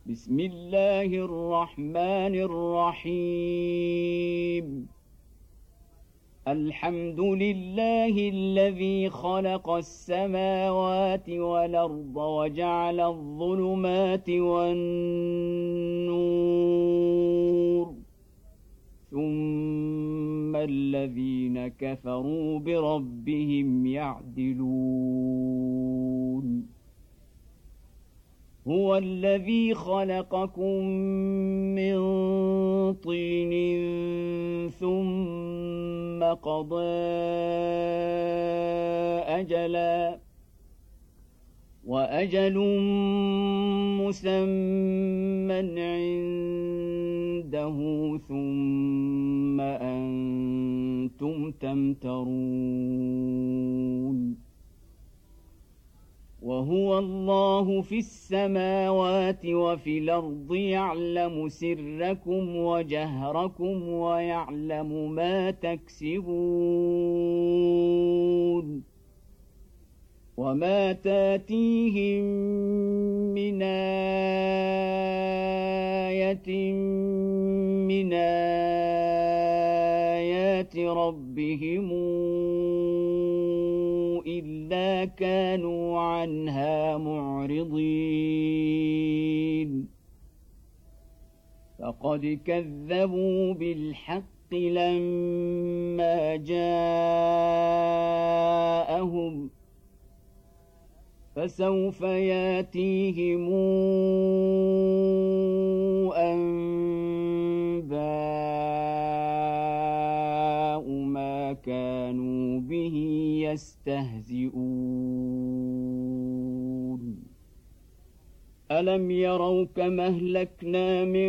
بسم الله الرحمن الرحيم الحمد لله الذي خلق السماوات والأرض وجعل الظلمات والنور ثم الذين كفروا بربهم يعدلون هو الذي خلقكم من طين ثم قضى أجلا وأجل مسمى عنده ثم أنتم تمترون وهو الله في السماوات وفي الأرض يعلم سركم وجهركم ويعلم ما تكسبون وما تاتيهم من آية من آيات ربهم إلا كانوا عنها معرضين فقد كذبوا بالحق لما جاءهم فسوف ياتيهم أنباء ما كانوا به يستهزئون ألم يروا كما أهلكنا من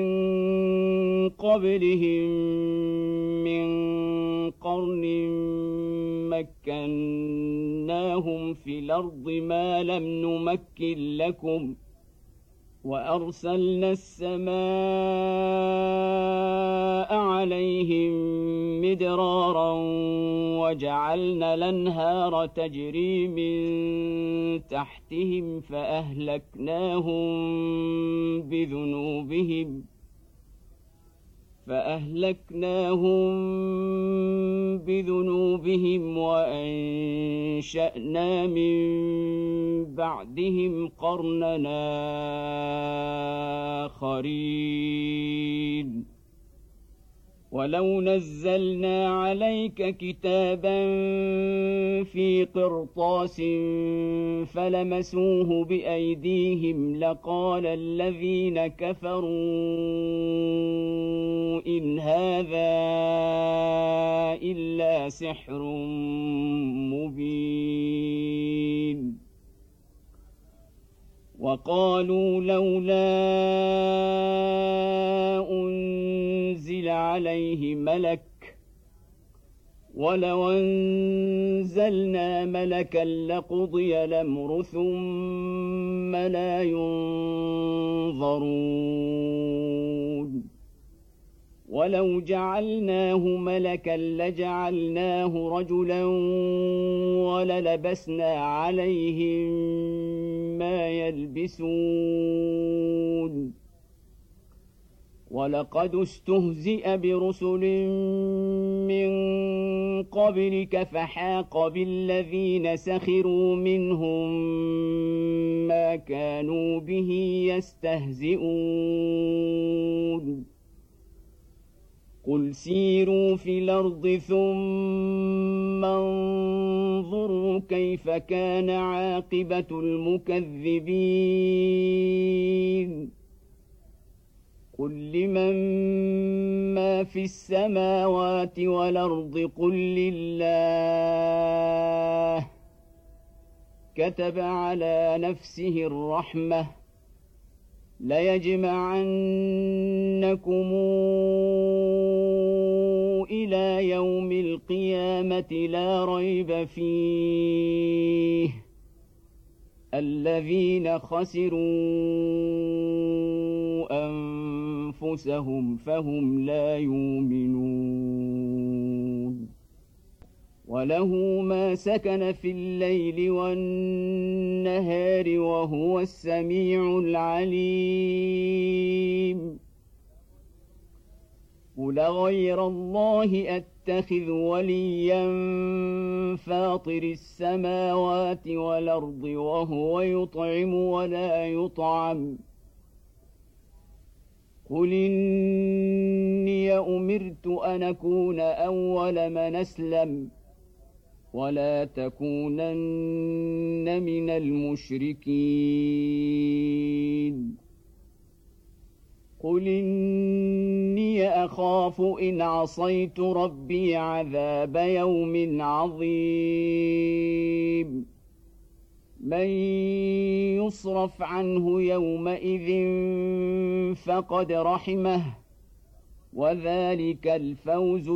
قبلهم من قرن مكناهم في الأرض ما لم نمكن لكم وأرسلنا السماء عليهم مدرارا وجعلنا الأنهار تجري من تحتهم فأهلكناهم بذنوبهم وأنشأنا من بعدهم قرننا آخرين ولو نزلنا عليك كتابا في قرطاس فلمسوه بأيديهم لقال الذين كفروا إن هذا إلا سحر مبين وقالوا لولا أنزل عليه ملك ولو أنزلنا ملكا لقضي الأمر ثم لا ينظرون ولو جعلناه ملكا لجعلناه رجلا وللبسنا عليهم ما يلبسون ولقد استهزئ برسل من قبلك فحاق بالذين سخروا منهم ما كانوا به يستهزئون قل سيروا في الأرض ثم انظروا كيف كان عاقبة المكذبين قل لمن ما في السماوات والأرض قل لله كتب على نفسه الرحمة ليجمعنكم إلى يوم القيامة لا ريب فيه الذين خسروا أنفسهم فهم لا يؤمنون وله ما سكن في الليل والنهار وهو السميع العليم أفغير الله أتخذ وليا فاطر السماوات والأرض وهو يطعم ولا يطعم قل إني أمرت أن أكون أول من أسلم ولا تكونن من المشركين قل إني أخاف إن عصيت ربي عذاب يوم عظيم من يصرف عنه يومئذ فقد رحمه وذلك الفوز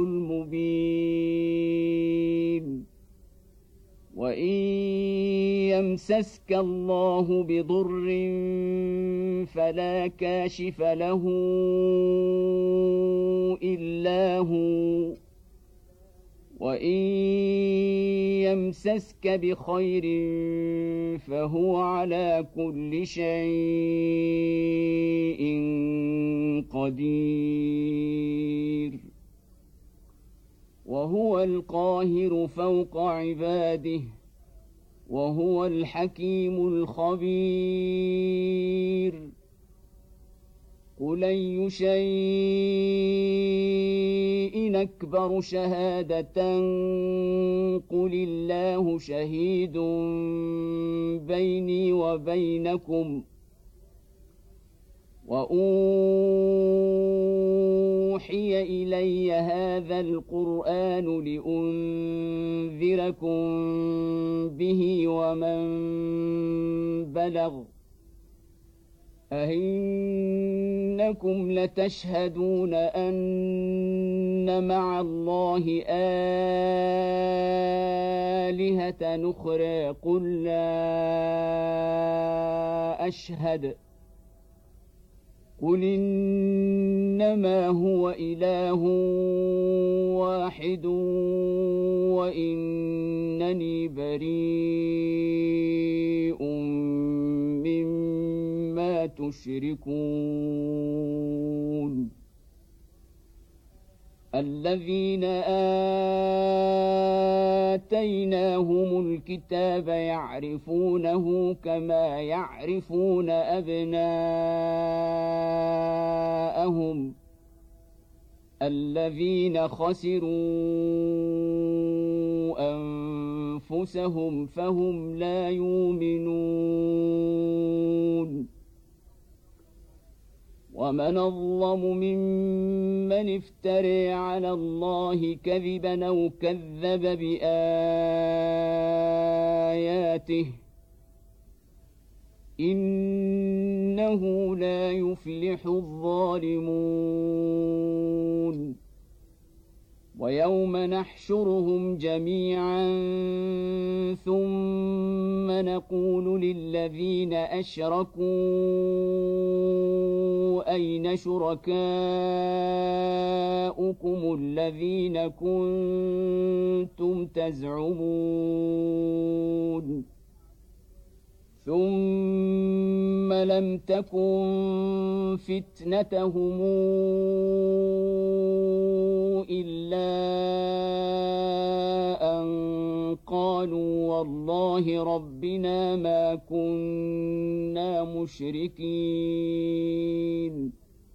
المبين وإن يمسسك الله بضر فلا كاشف له إلا هو وإن يمسسك بخير فهو على كل شيء قدير وهو القاهر فوق عباده وهو الحكيم الخبير قل أي شيء أكبر شهادة قل الله شهيد بيني وبينكم وأوحي إلي هذا القرآن لأنذركم به ومن بلغ أئنكم لتشهدون أن مع الله آلهة أخرى قل لا أشهد قل إنما هو إله واحد وإنني بريء مما تشركون الذين آتيناهم الكتاب يعرفونه كما يعرفون أبناءهم الذين خسروا أنفسهم فهم لا يؤمنون ومن أظلم ممن افترى على الله كذبا أو كذب بآياته إنه لا يفلح الظالمون ويوم نحشرهم جميعا ثم نقول للذين أشركوا أين شركاؤكم الذين كنتم تزعمون ثم لم تكن فتنتهم إلا أن قالوا والله ربنا ما كنا مشركين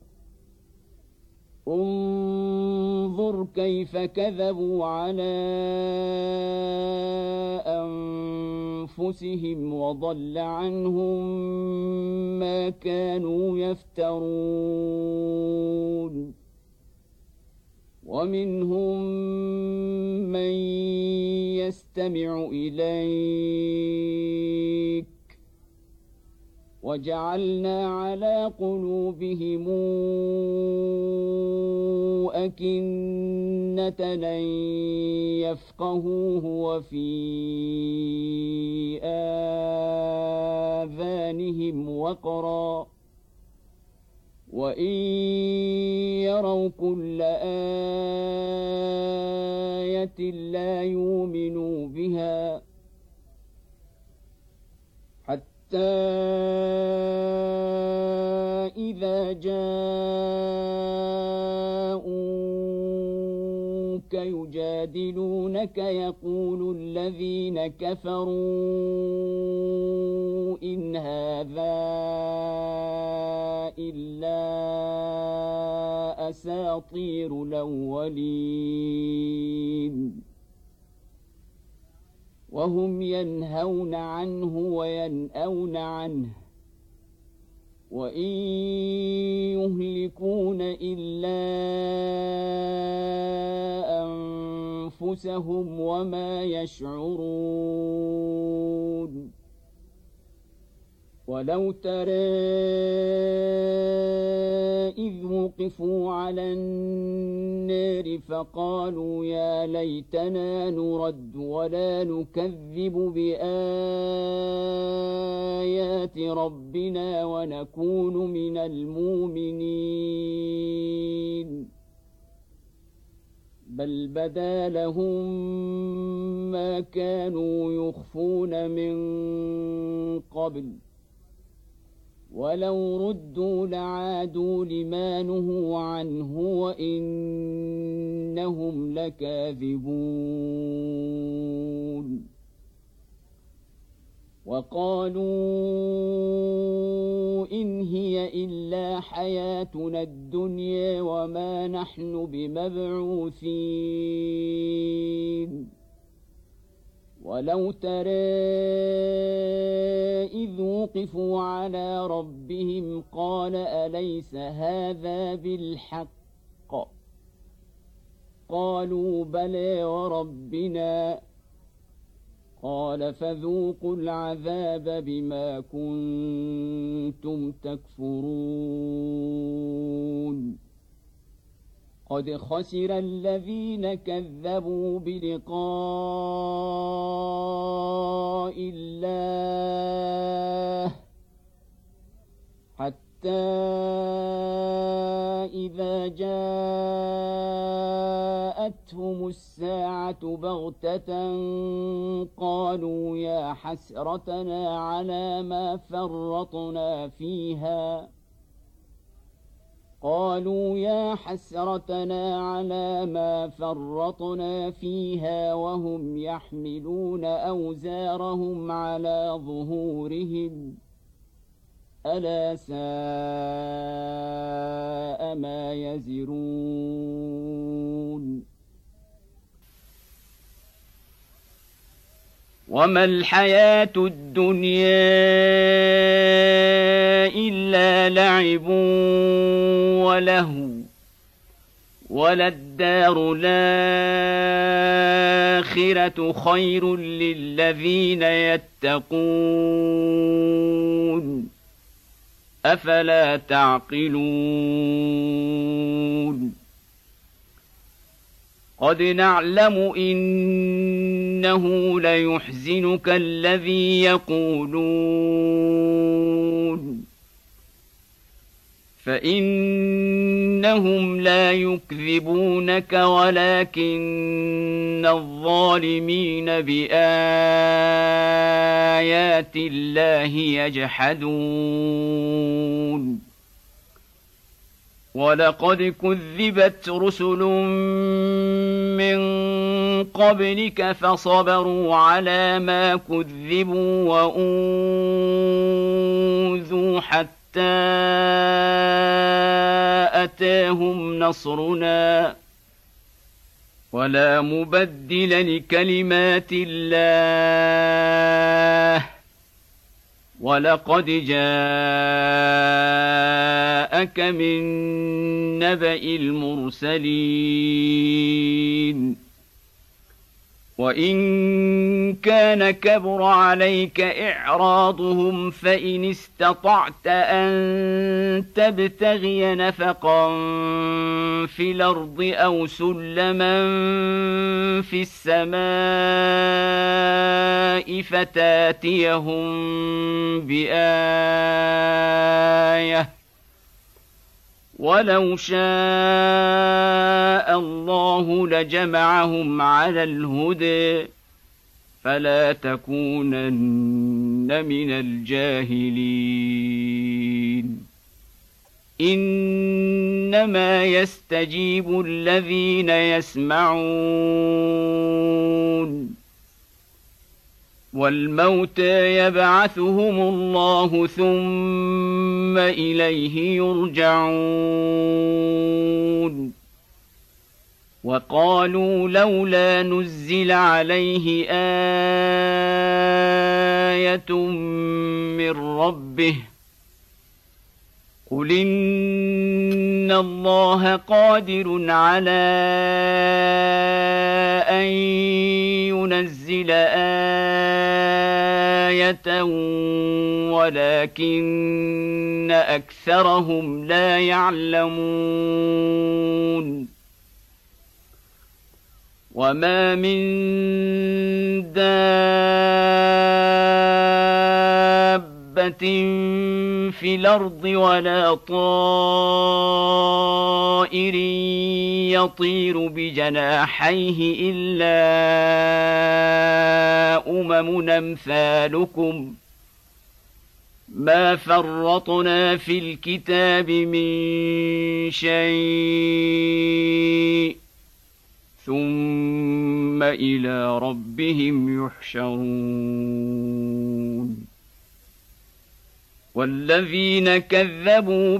انظر كيف كذبوا على أنفسهم وضل عنهم ما كانوا يفترون ومنهم من يستمع إليك وجعلنا على قلوبهم أكنة أن يفقهوه وفي آذانهم وقرا وإن يروا كل آية لا يؤمنوا بها حتى إذا جاءوك يجادلونك يقول الذين كفروا إن هذا إلا أساطير الأولين وهم ينهون عنه وينأون عنه وإن يهلكون إلا أنفسهم وما يشعرون ولو ترى إذ وقفوا على النار فقالوا يا ليتنا نرد ولا نكذب بآيات ربنا ونكون من المؤمنين بل بدا لهم ما كانوا يخفون من قبل ولو ردوا لعادوا لما نهوا عنه وإنهم لكاذبون وقالوا إن هي إلا حياتنا الدنيا وما نحن بمبعوثين ولو ترى إذ وقفوا على ربهم قال أليس هذا بالحق قالوا بلى وربنا قال فذوقوا العذاب بما كنتم تكفرون قد خسر الذين كذبوا بلقاء الله حتى إذا جاءتهم الساعة بغتة قالوا يا حسرتنا على ما فرطنا فيها وهم يحملون أوزارهم على ظهورهم ألا ساء ما يزرون وما الحياة الدنيا إلا لعب وله وللدار الآخرة خير للذين يتقون أفلا تعقلون قد نعلم إنه ليحزنك الذي يقولون فإنهم لا يكذبونك ولكن الظالمين بآيات الله يجحدون ولقد كذبت رسل من قبلك فصبروا على ما كذبوا وأوذوا حتى أتاهم نصرنا ولا مبدل لكلمات الله ولقد جاءك من نبأ المرسلين وإن كان كبر عليك إعراضهم فإن استطعت أن تبتغي نفقا في الأرض أو سلما في السماء فتاتيهم بآية ولو شاء الله لجمعهم على الهدى فلا تكونن من الجاهلين إن إنما يستجيب الذين يسمعون والموتى يبعثهم الله ثم إليه يرجعون وقالوا لولا نزل عليه آية من ربه قل إن الله قادر على أن ينزل آية ولكن أكثرهم لا يعلمون وما من دابة في الأرض ولا طائر يطير بجناحيه إلا أمم أمثالكم ما فرطنا في الكتاب من شيء ثم إلى ربهم يحشرون والذين كذبوا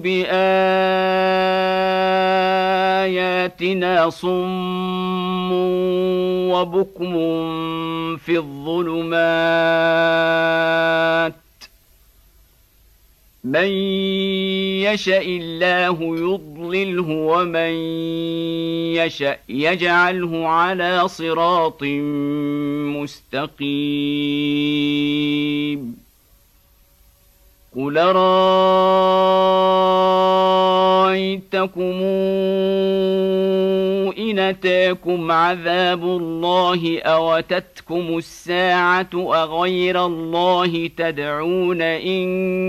بآياتنا صم وبكم في الظلمات من يشاء الله يضلله ومن يشاء يجعله على صراط مستقيم قل رأيتكم إن أتاكم عذاب الله أو أتتكم الساعة أغير الله تدعون إن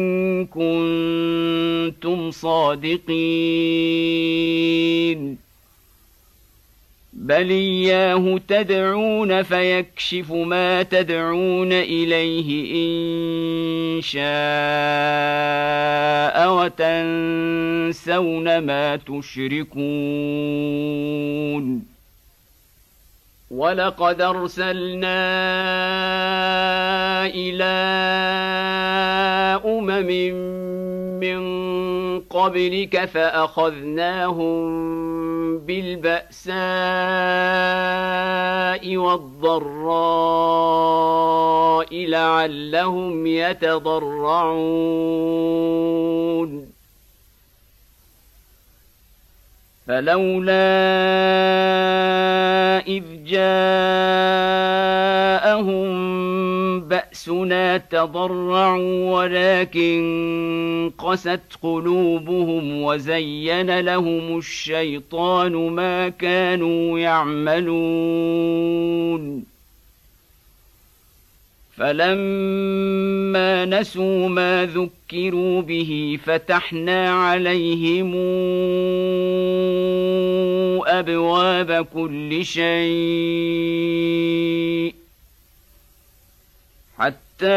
كنتم صادقين بل إياه تدعون فيكشف ما تدعون إليه إن شاء وتنسون ما تشركون ولقد أرسلنا إلى أمم من قبلك فأخذناهم بالبأساء والضراء لعلهم يتضرعون فلولا إذ جاءهم بأسنا تضرعوا ولكن قست قلوبهم وزين لهم الشيطان ما كانوا يعملون فلما نسوا ما ذكروا به فتحنا عليهم أبواب كل شيء حتى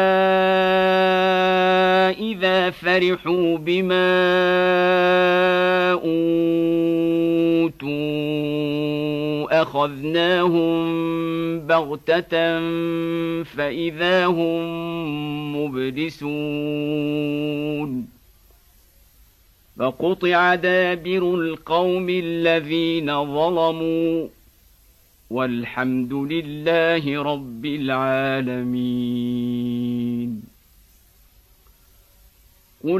إذا فرحوا بما أوتوا أخذناهم بغتة فإذا هم مبلسون فقطع دابر القوم الذين ظلموا والحمد لله رب العالمين قل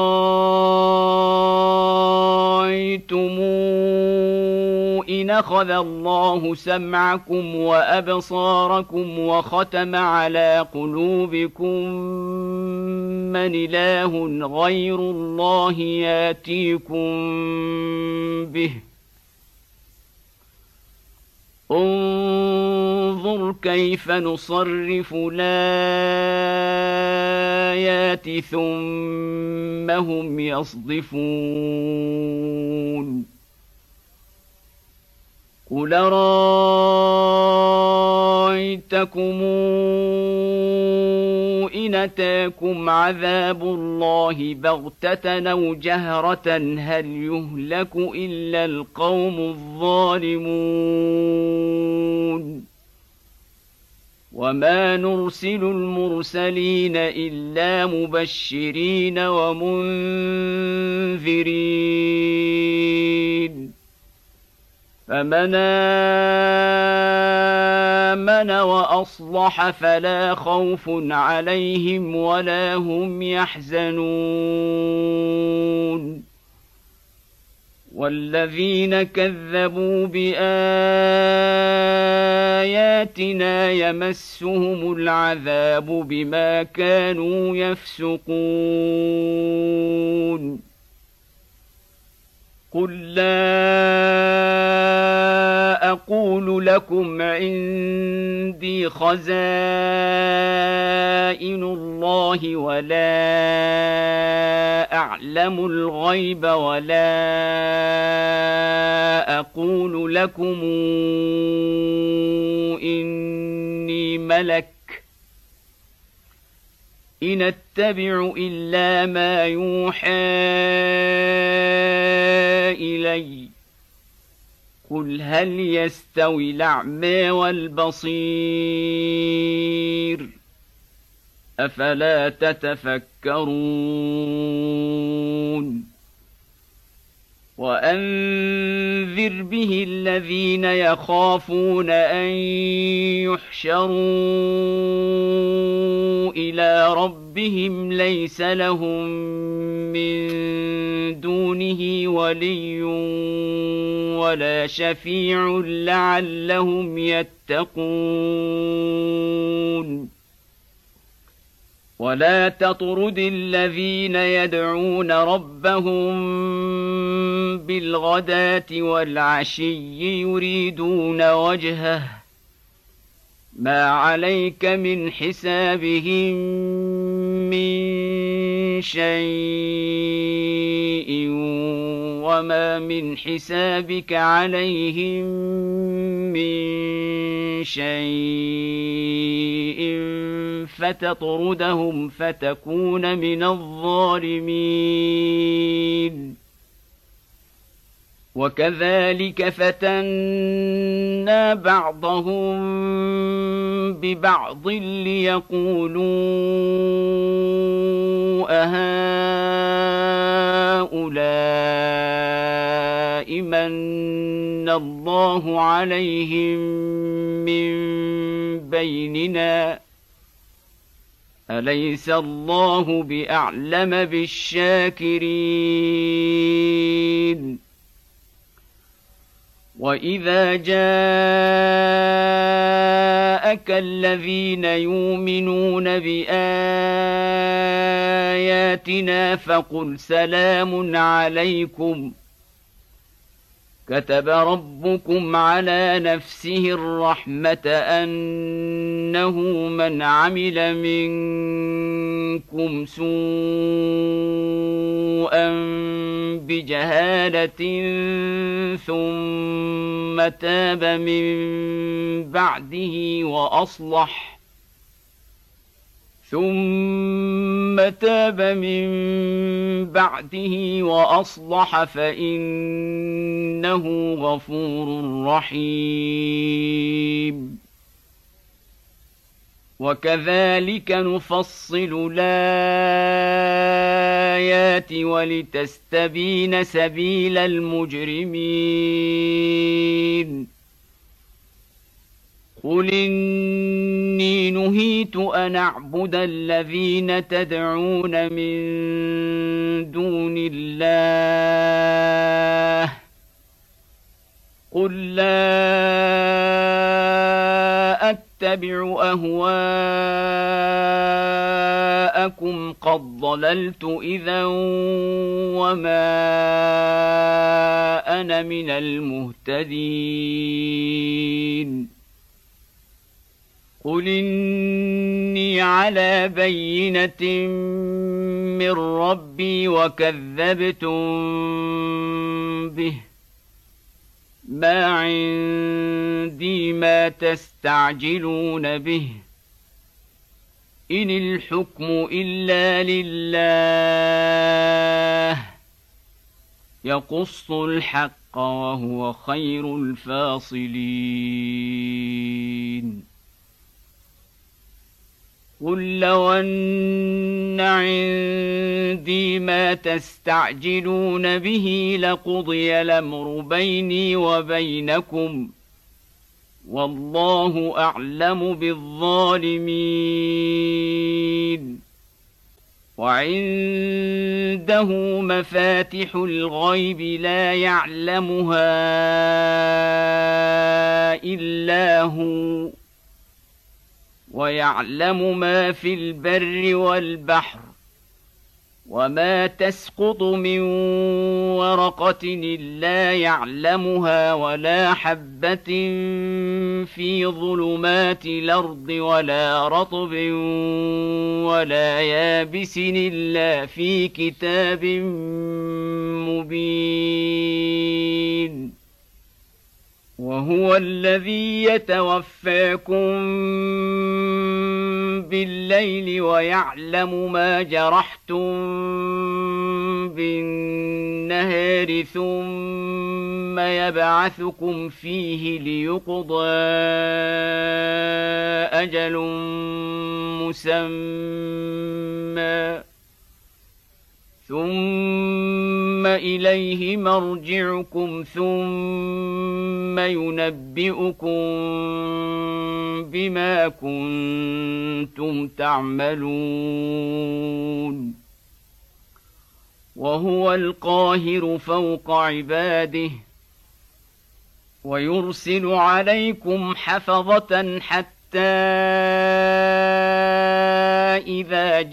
رأيتم إن أخذ الله سمعكم وأبصاركم وختم على قلوبكم من إله غير الله ياتيكم به انظر كيف نصرف الآيات ثم هم يصدفون قل رأيتكم إن إن أتاكم عذاب الله بغتة أو جهرة هل يهلك إلا القوم الظالمون وما نرسل المرسلين إلا مبشرين ومنذرين فمن آمن وأصلح فلا خوف عليهم ولا هم يحزنون والذين كذبوا بآياتنا يمسهم العذاب بما كانوا يفسقون قل لا أقول لكم عندي خزائن الله ولا أعلم الغيب ولا أقول لكم إني ملك إن أتبع إلا ما يوحى إلي قل هل يستوي الأعمى والبصير أفلا تتفكرون وأنذر به الذين يخافون أن يحشروا إلى ربهم ليس لهم من دونه ولي ولا شفيع لعلهم يتقون ولا تطرد الذين يدعون ربهم بالغداة والعشي يريدون وجهه ما عليك من حسابهم من شيء وما من حسابك عليهم من شيء فتطردهم فتكون من الظالمين وكذلك فتنا بعضهم ببعض ليقولوا أهؤلاء من الله عليهم من بيننا أليس الله بأعلم بالشاكرين وإذا جاءك الذين يؤمنون بآياتنا فقل سلام عليكم كتب ربكم على نفسه الرحمة أنه من عمل منكم سوءا بجهالة ثم تاب من بعده وأصلح فإنه غفور رحيم وكذلك نفصل الآيات ولتستبين سبيل المجرمين قل إني نهيت أن أعبد الذين تدعون من دون الله قل لا أتبع أهواءكم قد ضللت إذا وما أنا من المهتدين قل إني على بينة من ربي وكذبتم به ما عندي ما تستعجلون به إن الحكم إلا لله يقص الحق وهو خير الفاصلين قل لو أن عندي ما تستعجلون به لقضي الأمر بيني وبينكم والله أعلم بالظالمين وعنده مفاتح الغيب لا يعلمها إلا هو ويعلم ما في البر والبحر وما تسقط من ورقة إلا يعلمها ولا حبة في ظلمات الأرض ولا رطب ولا يابس إلا في كتاب مبين وهو الذي يتوفاكم بالليل ويعلم ما جرحتم بالنهار ثم يبعثكم فيه ليقضى أجل مسمى ثم إليه مرجعكم ثم ينبئكم بما كنتم تعملون وهو القاهر فوق عباده ويرسل عليكم حفظة حتى إذا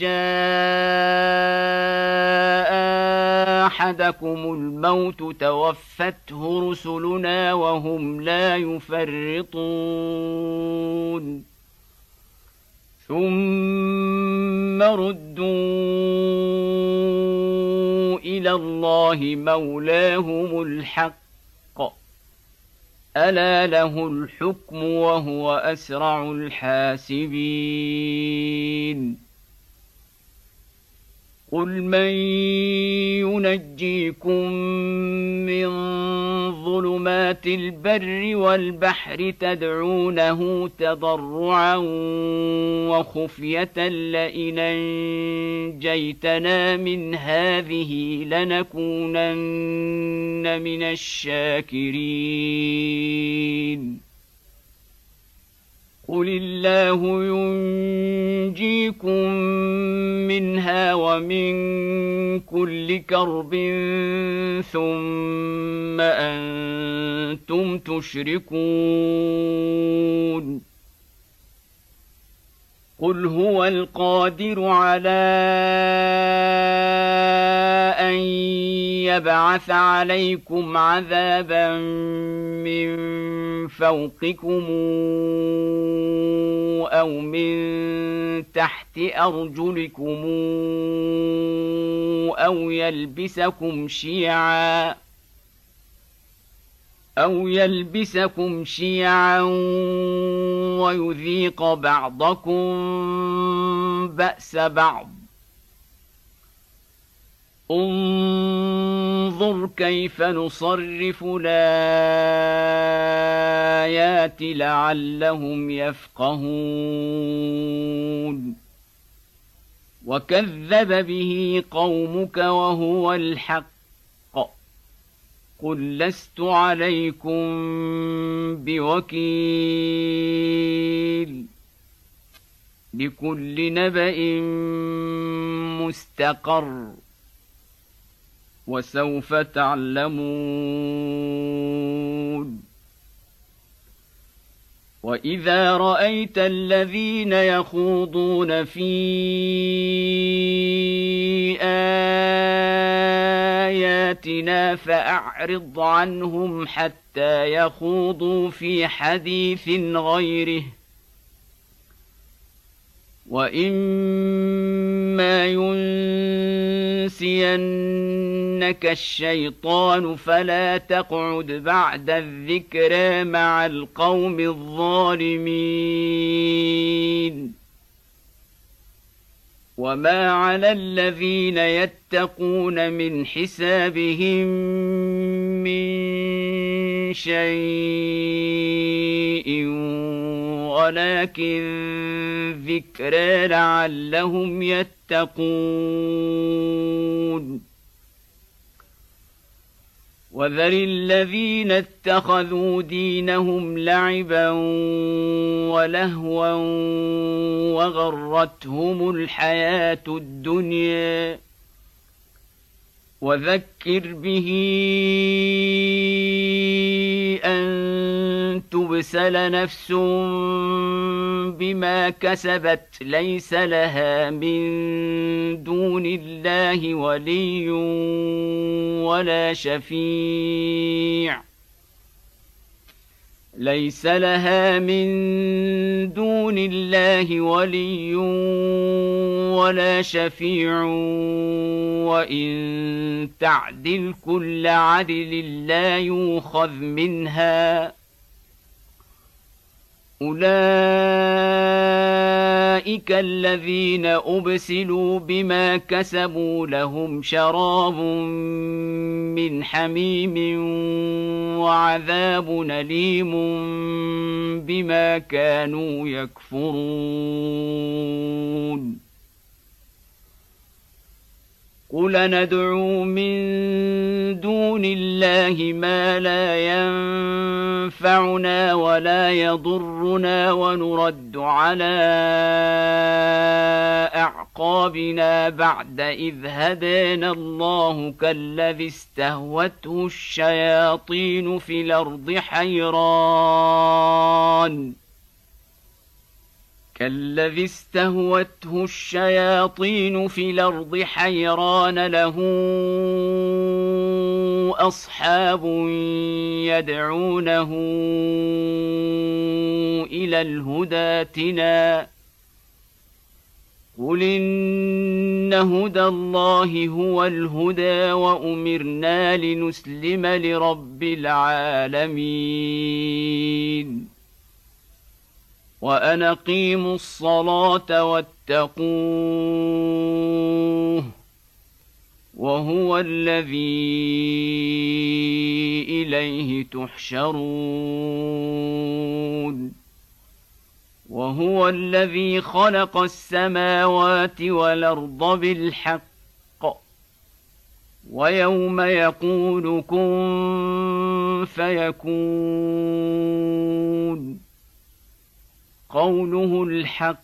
جاء أحدكم الموت توفته رسلنا وهم لا يفرطون ثم ردوا إلى الله مولاهم الحق ألا له الحكم وهو أسرع الحاسبين قل من ينجيكم من ظلمات البر والبحر تدعونه تضرعا وخفية لئن أنجيتنا من هذه لنكونن من الشاكرين قل الله ينجيكم منها ومن كل كرب ثم أنتم تشركون قل هو القادر على أن يبعث عليكم عذابا من فوقكم أو من تحت أرجلكم أو يلبسكم شيعا ويذيق بعضكم بأس بعض انظر كيف نصرف الآيات لعلهم يفقهون وكذب به قومك وهو الحق قل لست عليكم بوكيل لكل نبأ مستقر وسوف تعلمون وإذا رأيت الذين يخوضون في آياتنا فأعرض عنهم حتى يخوضوا في حديث غيره وإما ينسينك الشيطان فلا تقعد بعد الذكرى مع القوم الظالمين وما على الذين يتقون من حسابهم من شيء ولكن ذكرى لعلهم يتقون وذر الذين اتخذوا دينهم لعبا ولهوا وغرتهم الحياة الدنيا وذكر به أن تبسل نفس بما كسبت ليس لها من دون الله ولي ولا شفيع ليس لها من دون الله ولي ولا شفيع وإن تعدل كل عدل لا يؤخذ منها أولئك الذين أبسلوا بما كسبوا لهم شراب من حميم وعذاب أليم بما كانوا يكفرون قل ندعو من دون الله ما لا ينفعنا ولا يضرنا ونرد على أعقابنا بعد إذ هدانا الله كالذي استهوته الشياطين في الأرض حيران له أصحاب يدعونه إلى الهدى ائتنا قل إن هدى الله هو الهدى وأمرنا لنسلم لرب العالمين وأن أقيموا الصلاة واتقوه وهو الذي إليه تحشرون وهو الذي خلق السماوات والأرض بالحق ويوم يقول كن فيكون قوله الحق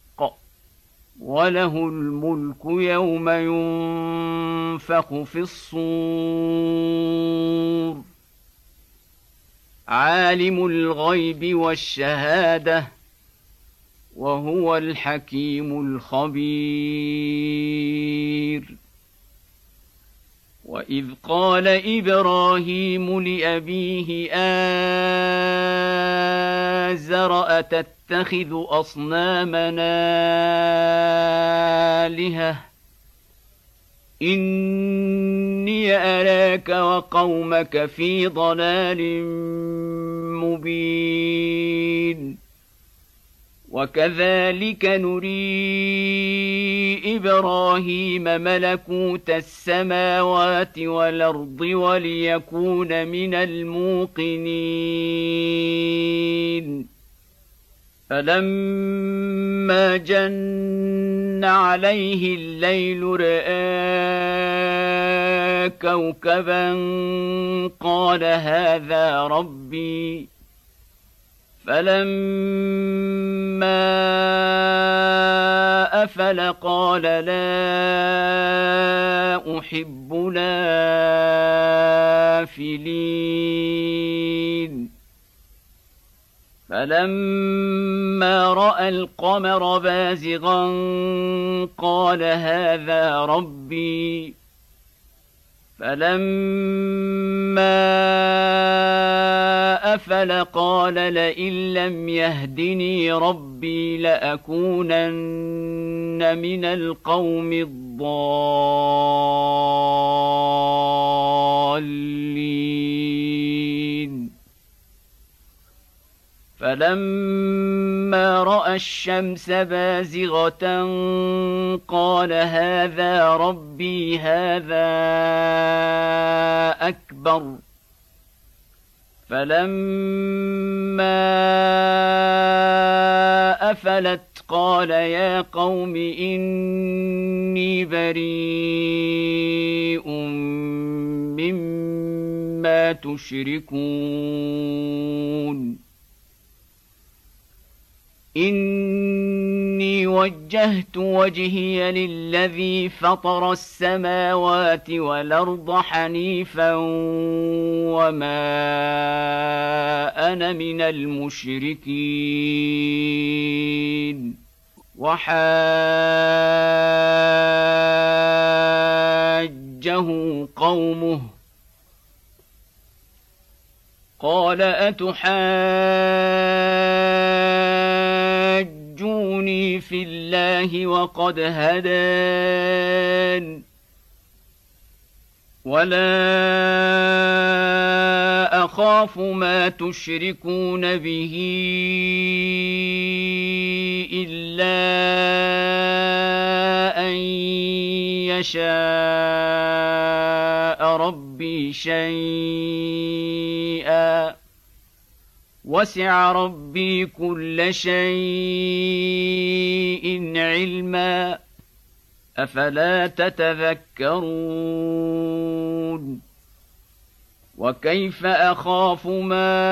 وله الملك يوم ينفخ في الصور عالم الغيب والشهادة وهو الحكيم الخبير وإذ قال إبراهيم لأبيه آزر أتتخذ أصنامنا آلهة إني أراك وقومك في ضلال مبين وكذلك نري إبراهيم ملكوت السماوات والأرض وليكون من الموقنين فلما جن عليه الليل رأى كوكبا قال هذا ربي فلما أفل قال لا أحب الآفلين فلما رأى القمر بازغا قال هذا ربي فلما أفل قال لئن لم يهدني ربي لأكونن من القوم الضالين فلما رأى الشمس بازغة قال هذا ربي هذا أكبر فلما أفلت قال يا قوم إني بريء مما تشركون إني وجهت وجهي للذي فطر السماوات والأرض حنيفا وما أنا من المشركين وحاجه قومه قال أتحاجوني في الله وقد هدان ولا أخاف ما تشركون به إلا أن يشاء ربي شيئا وسع ربي كل شيء علما أفلا تتذكرون وكيف أخاف ما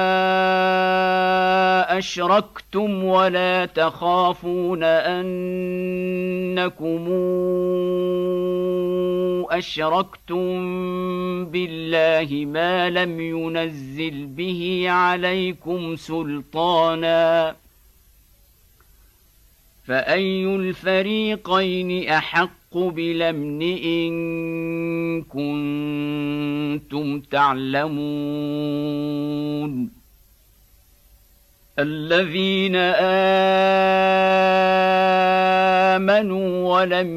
أشركتم ولا تخافون أنكم أشركتم بالله ما لم ينزل به عليكم سلطانا فأي الفريقين أحق بالأمن إن كنتم تعلمون الذين آمنوا ولم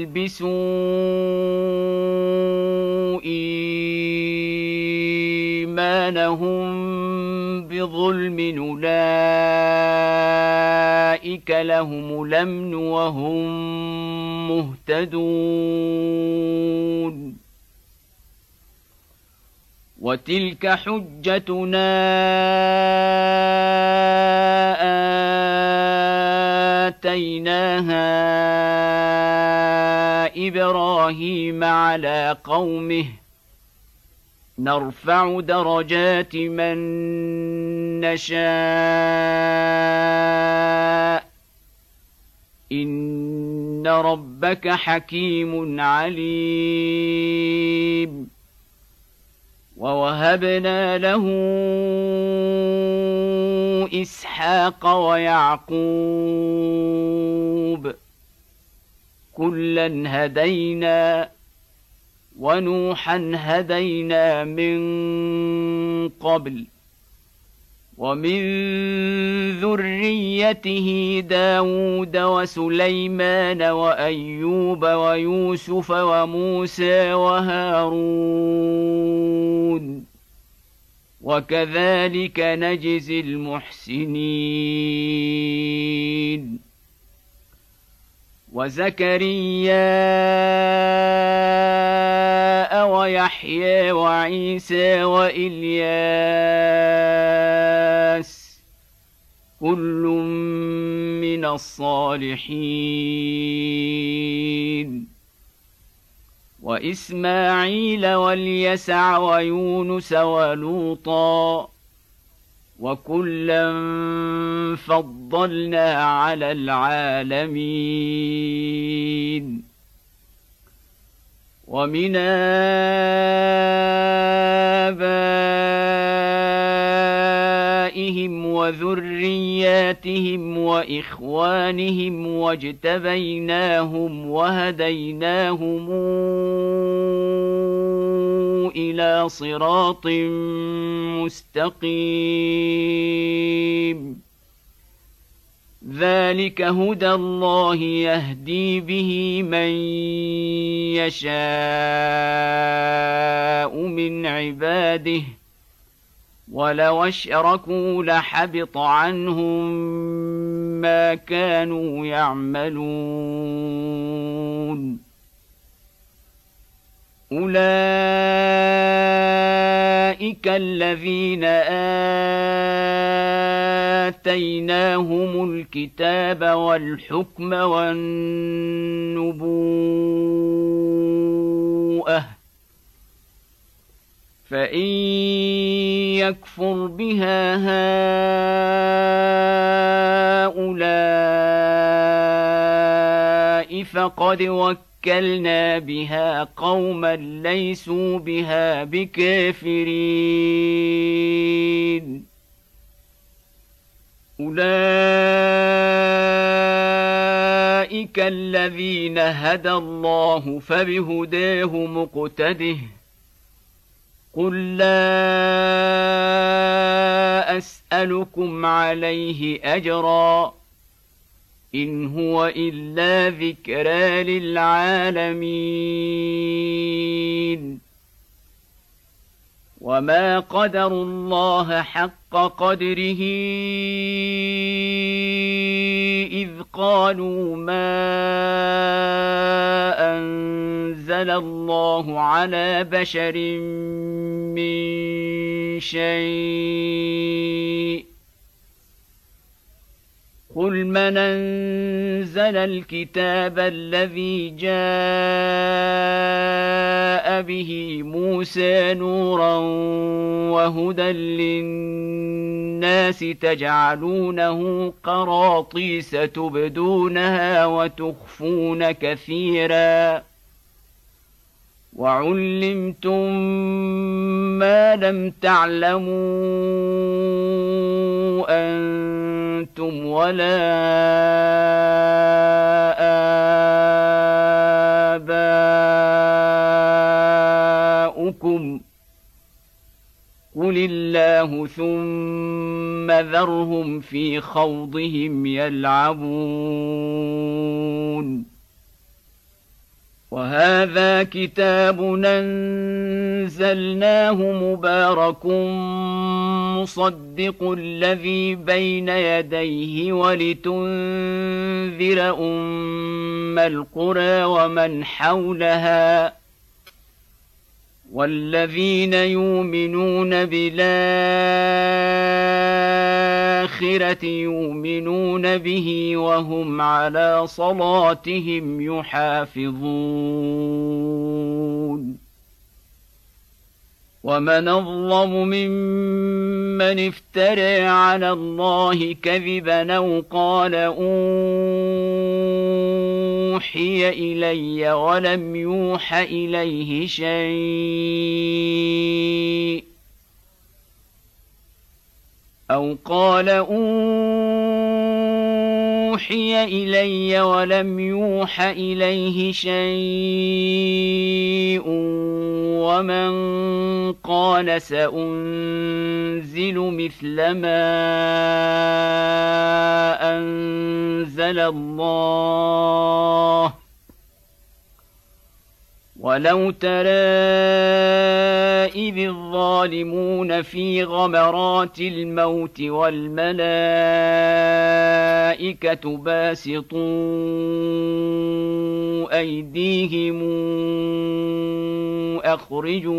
يلبسوا إيمانهم بظلم أولئك لهم الأمن وهم مهتدون وتلك حجتنا آتيناها إبراهيم على قومه نرفع درجات من نشاء إن ربك حكيم عليم ووهبنا له إسحاق ويعقوب كلا هدينا ونوحا هدينا من قبل ومن ذريته داود وسليمان وأيوب ويوسف وموسى وهارون وكذلك نجزي المحسنين وزكريا ويحيى وعيسى وإلياس كل من الصالحين وإسماعيل واليسع ويونس ولوطا وكلا فضلنا على العالمين ومن آبائهم وذرياتهم وإخوانهم واجتبيناهم وهديناهم إلى صراط مستقيم ذلك هدى الله يهدي به من يشاء من عباده ولو أشركوا لحبط عنهم ما كانوا يعملون أولئك الذين آتيناهم الكتاب والحكم والنبوءة فإن يكفر بها هؤلاء فقد وكلنا بها قوما ليسوا بها بكافرين أولئك الذين هدى الله فبهداه مقتده قل لا أسألكم عليه أجرا إن هو إلا ذكرى للعالمين وما قدروا الله حق قدره إذ قالوا ما أنزل الله على بشر من شيء قل من أنزل الكتاب الذي جاء به موسى نورا وهدى للناس تجعلونه قراطيس تبدونها وتخفون كثيرا وعلمتم ما لم تعلموا أنتم ولا آباؤكم قل الله ثم ذرهم في خوضهم يلعبون وهذا كتاب أنزلناه مبارك مصدق الذي بين يديه ولتنذر أم القرى ومن حولها والذين يؤمنون بالآخرة يؤمنون به وهم على صلاتهم يحافظون ومن أظلم ممن افترى على الله كذبا أو قال أوحي إلي ولم يوح إليه شيء أو قال أوحي إلي ولم يوح إليه شيء ومن قال سأنزل مثل ما أنزل الله ولو ترى إذ الظالمون في غمرات الموت والملائكة باسطوا أيديهم أخرجوا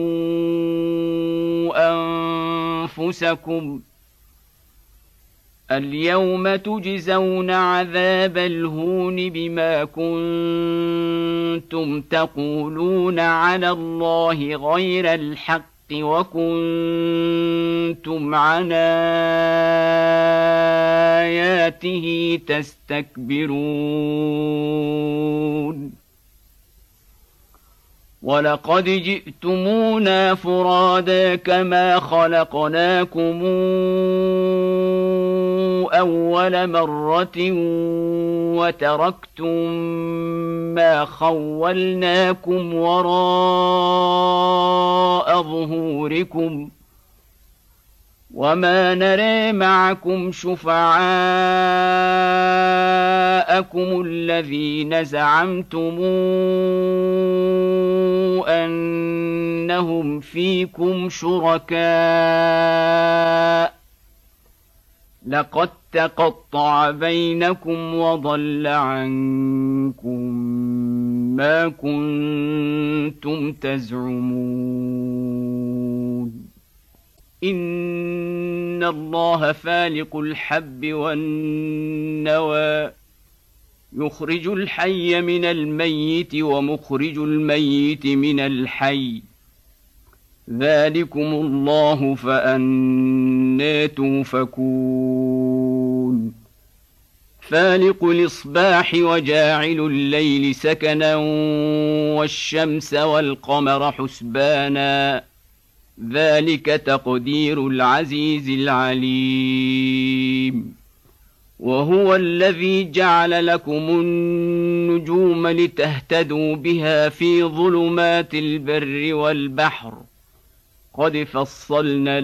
أنفسكم اليوم تجزون عذاب الهون بما كنتم تقولون على الله غير الحق وكنتم عن آياته تستكبرون ولقد جئتمونا فرادا كما خلقناكم أول مرة وتركتم ما خولناكم وراء ظهوركم وما نرى معكم شفعاءكم الذين زعمتم أنهم فيكم شركاء لقد تقطع بينكم وضل عنكم ما كنتم تزعمون إن الله فالق الحب والنوى يخرج الحي من الميت ومخرج الميت من الحي ذلكم الله فأنى توفكون فالق الإصباح وجاعل الليل سكنا والشمس والقمر حسبانا ذلك تقدير العزيز العليم وهو الذي جعل لكم النجوم لتهتدوا بها في ظلمات البر والبحر قد فصلنا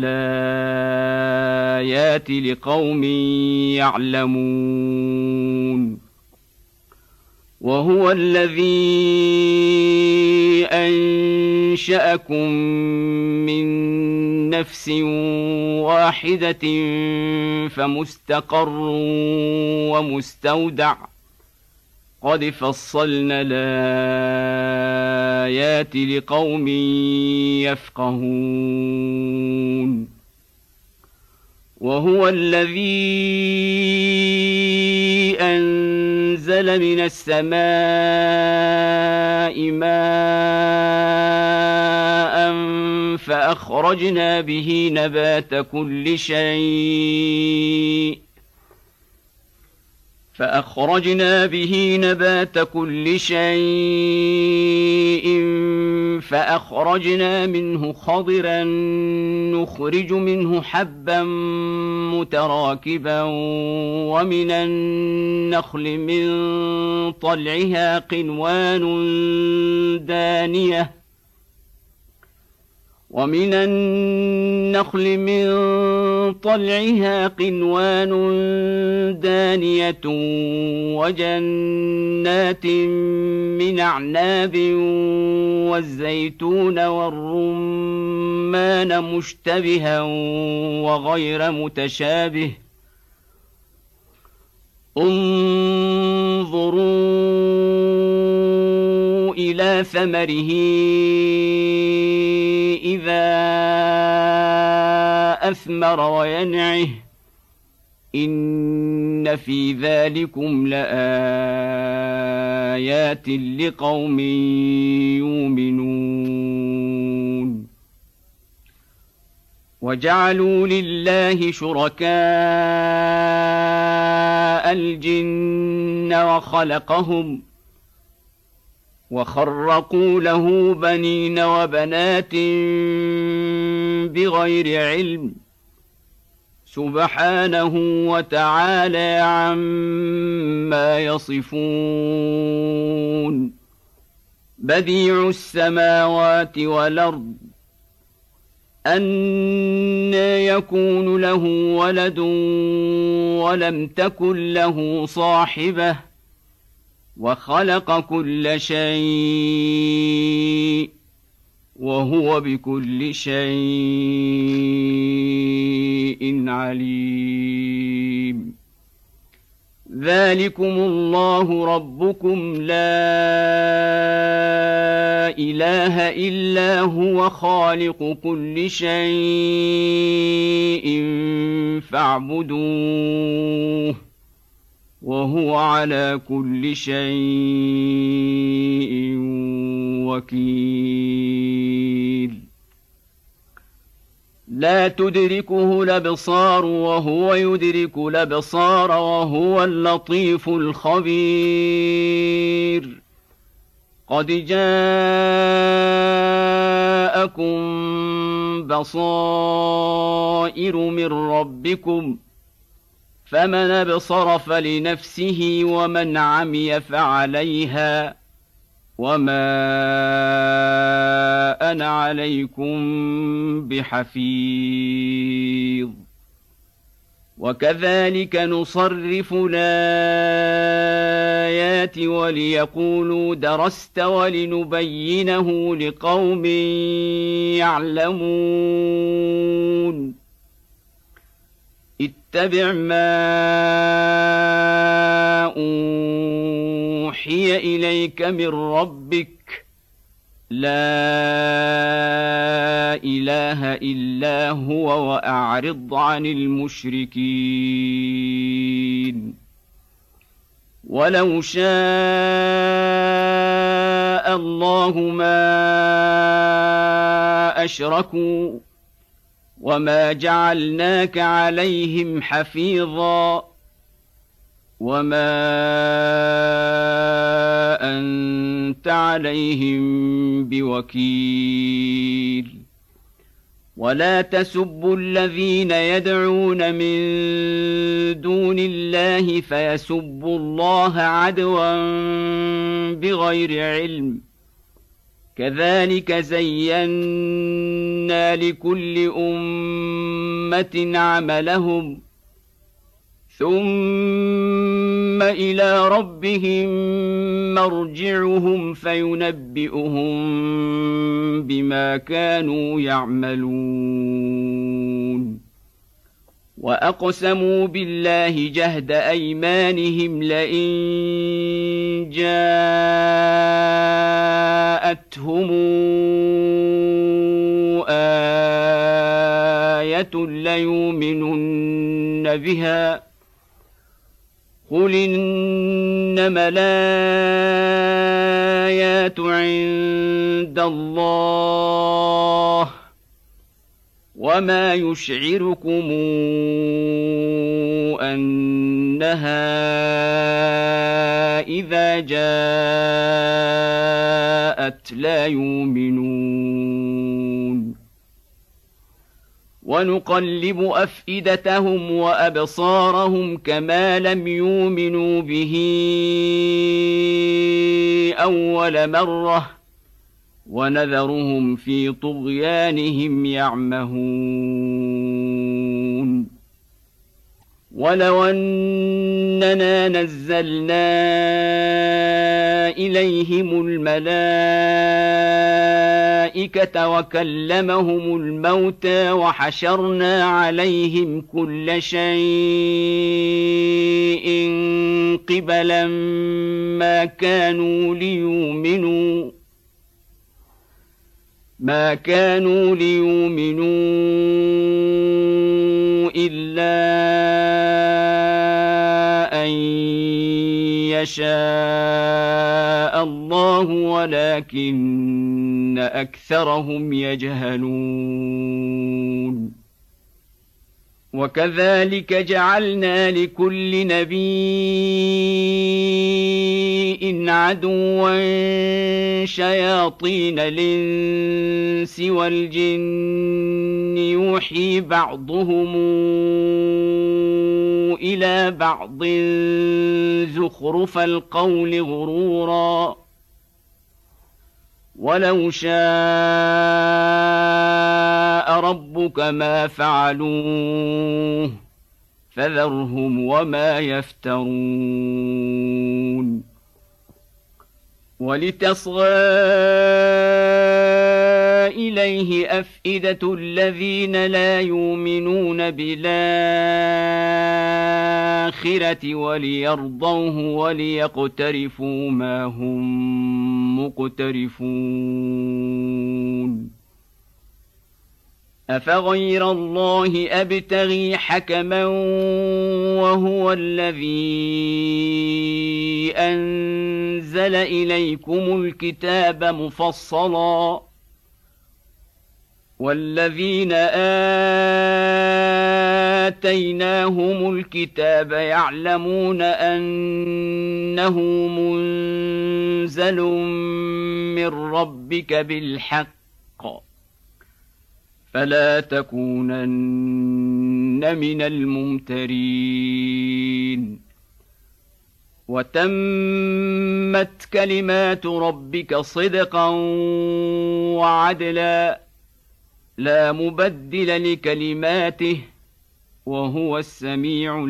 الآيات لقوم يعلمون وهو الذي أنشأكم من نفس واحدة فمستقر ومستودع قد فصلنا الآيات لقوم يفقهون وهو الذي أنزل من السماء ماء فأخرجنا به نبات كل شيء فأخرجنا منه خضرا نخرج منه حبا متراكبا ومن النخل من طلعها قنوان دانية وجنات من أعناب والزيتون والرمان مشتبها وغير متشابه انظروا إلى ثمره إذا أثمر وينعه إن في ذلكم لآيات لقوم يؤمنون وجعلوا لله شركاء الجن وخلقهم وخرقوا له بنين وبنات بغير علم سبحانه وتعالى عما يصفون بديع السماوات والأرض أنى يكون له ولد ولم تكن له صاحبة وخلق كل شيء وهو بكل شيء عليم ذلكم الله ربكم لا إله إلا هو خالق كل شيء فاعبدوه وهو على كل شيء وكيل لا تدركه الأبصار وهو يدرك الأبصار وهو اللطيف الخبير قد جاءكم بصائر من ربكم فمن أبصر فلنفسه ومن عمي فعليها وما أنا عليكم بحفيظ وكذلك نصرف الآيات وليقولوا درست ولنبينه لقوم يعلمون اتبع ما أوحي إليك من ربك لا إله إلا هو وأعرض عن المشركين ولو شاء الله ما أشركوا وما جعلناك عليهم حفيظا وما أنت عليهم بوكيل ولا تسبوا الذين يدعون من دون الله فيسبوا الله عدوا بغير علم كذلك زينا لكل أمة عملهم ثم إلى ربهم مرجعهم فينبئهم بما كانوا يعملون وأقسموا بالله جهد أيمانهم لئن جاءتهم آية ليؤمنن بها قل إنما الآيات عند الله وما يشعركم أنها إذا جاءت لا يؤمنون ونقلب أفئدتهم وأبصارهم كما لم يؤمنوا به أول مرة ونذرهم في طغيانهم يعمهون ولو أننا نزلنا إليهم الملائكة وكلمهم الموتى وحشرنا عليهم كل شيء قبلا ما كانوا ليؤمنوا إلا أن يشاء الله ولكن أكثرهم يجهلون وكذلك جعلنا لكل نبي عدوا شياطين الإنس والجن يوحي بعضهم إلى بعض زخرف القول غرورا ولو شاء ربك ما فعلوه فذرهم وما يفترون ولتصغى إليه أفئدة الذين لا يؤمنون بالآخرة وليرضوه وليقترفوا ما هم مقترفون أفغير الله أبتغي حكما وهو الذي أنزل إليكم الكتاب مفصلا والذين آتيناهم الكتاب يعلمون أنه منزل من ربك بالحق فلا تكونن من الممترين وتمت كلمات ربك صدقا وعدلا لا مبدل لكلماته وهو السميع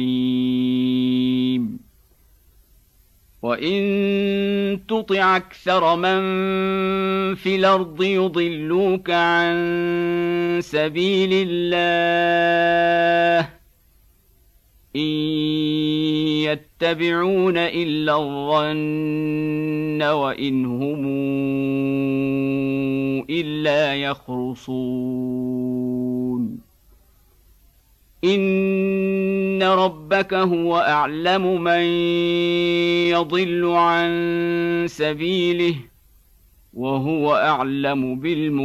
العليم وإن تطع أكثر من في الأرض يضلوك عن سبيل الله إن يتبعون إلا الظن وإن هم إلا يخرصون إن ربك هو أعلم من يضل عن سبيله وهو أعلم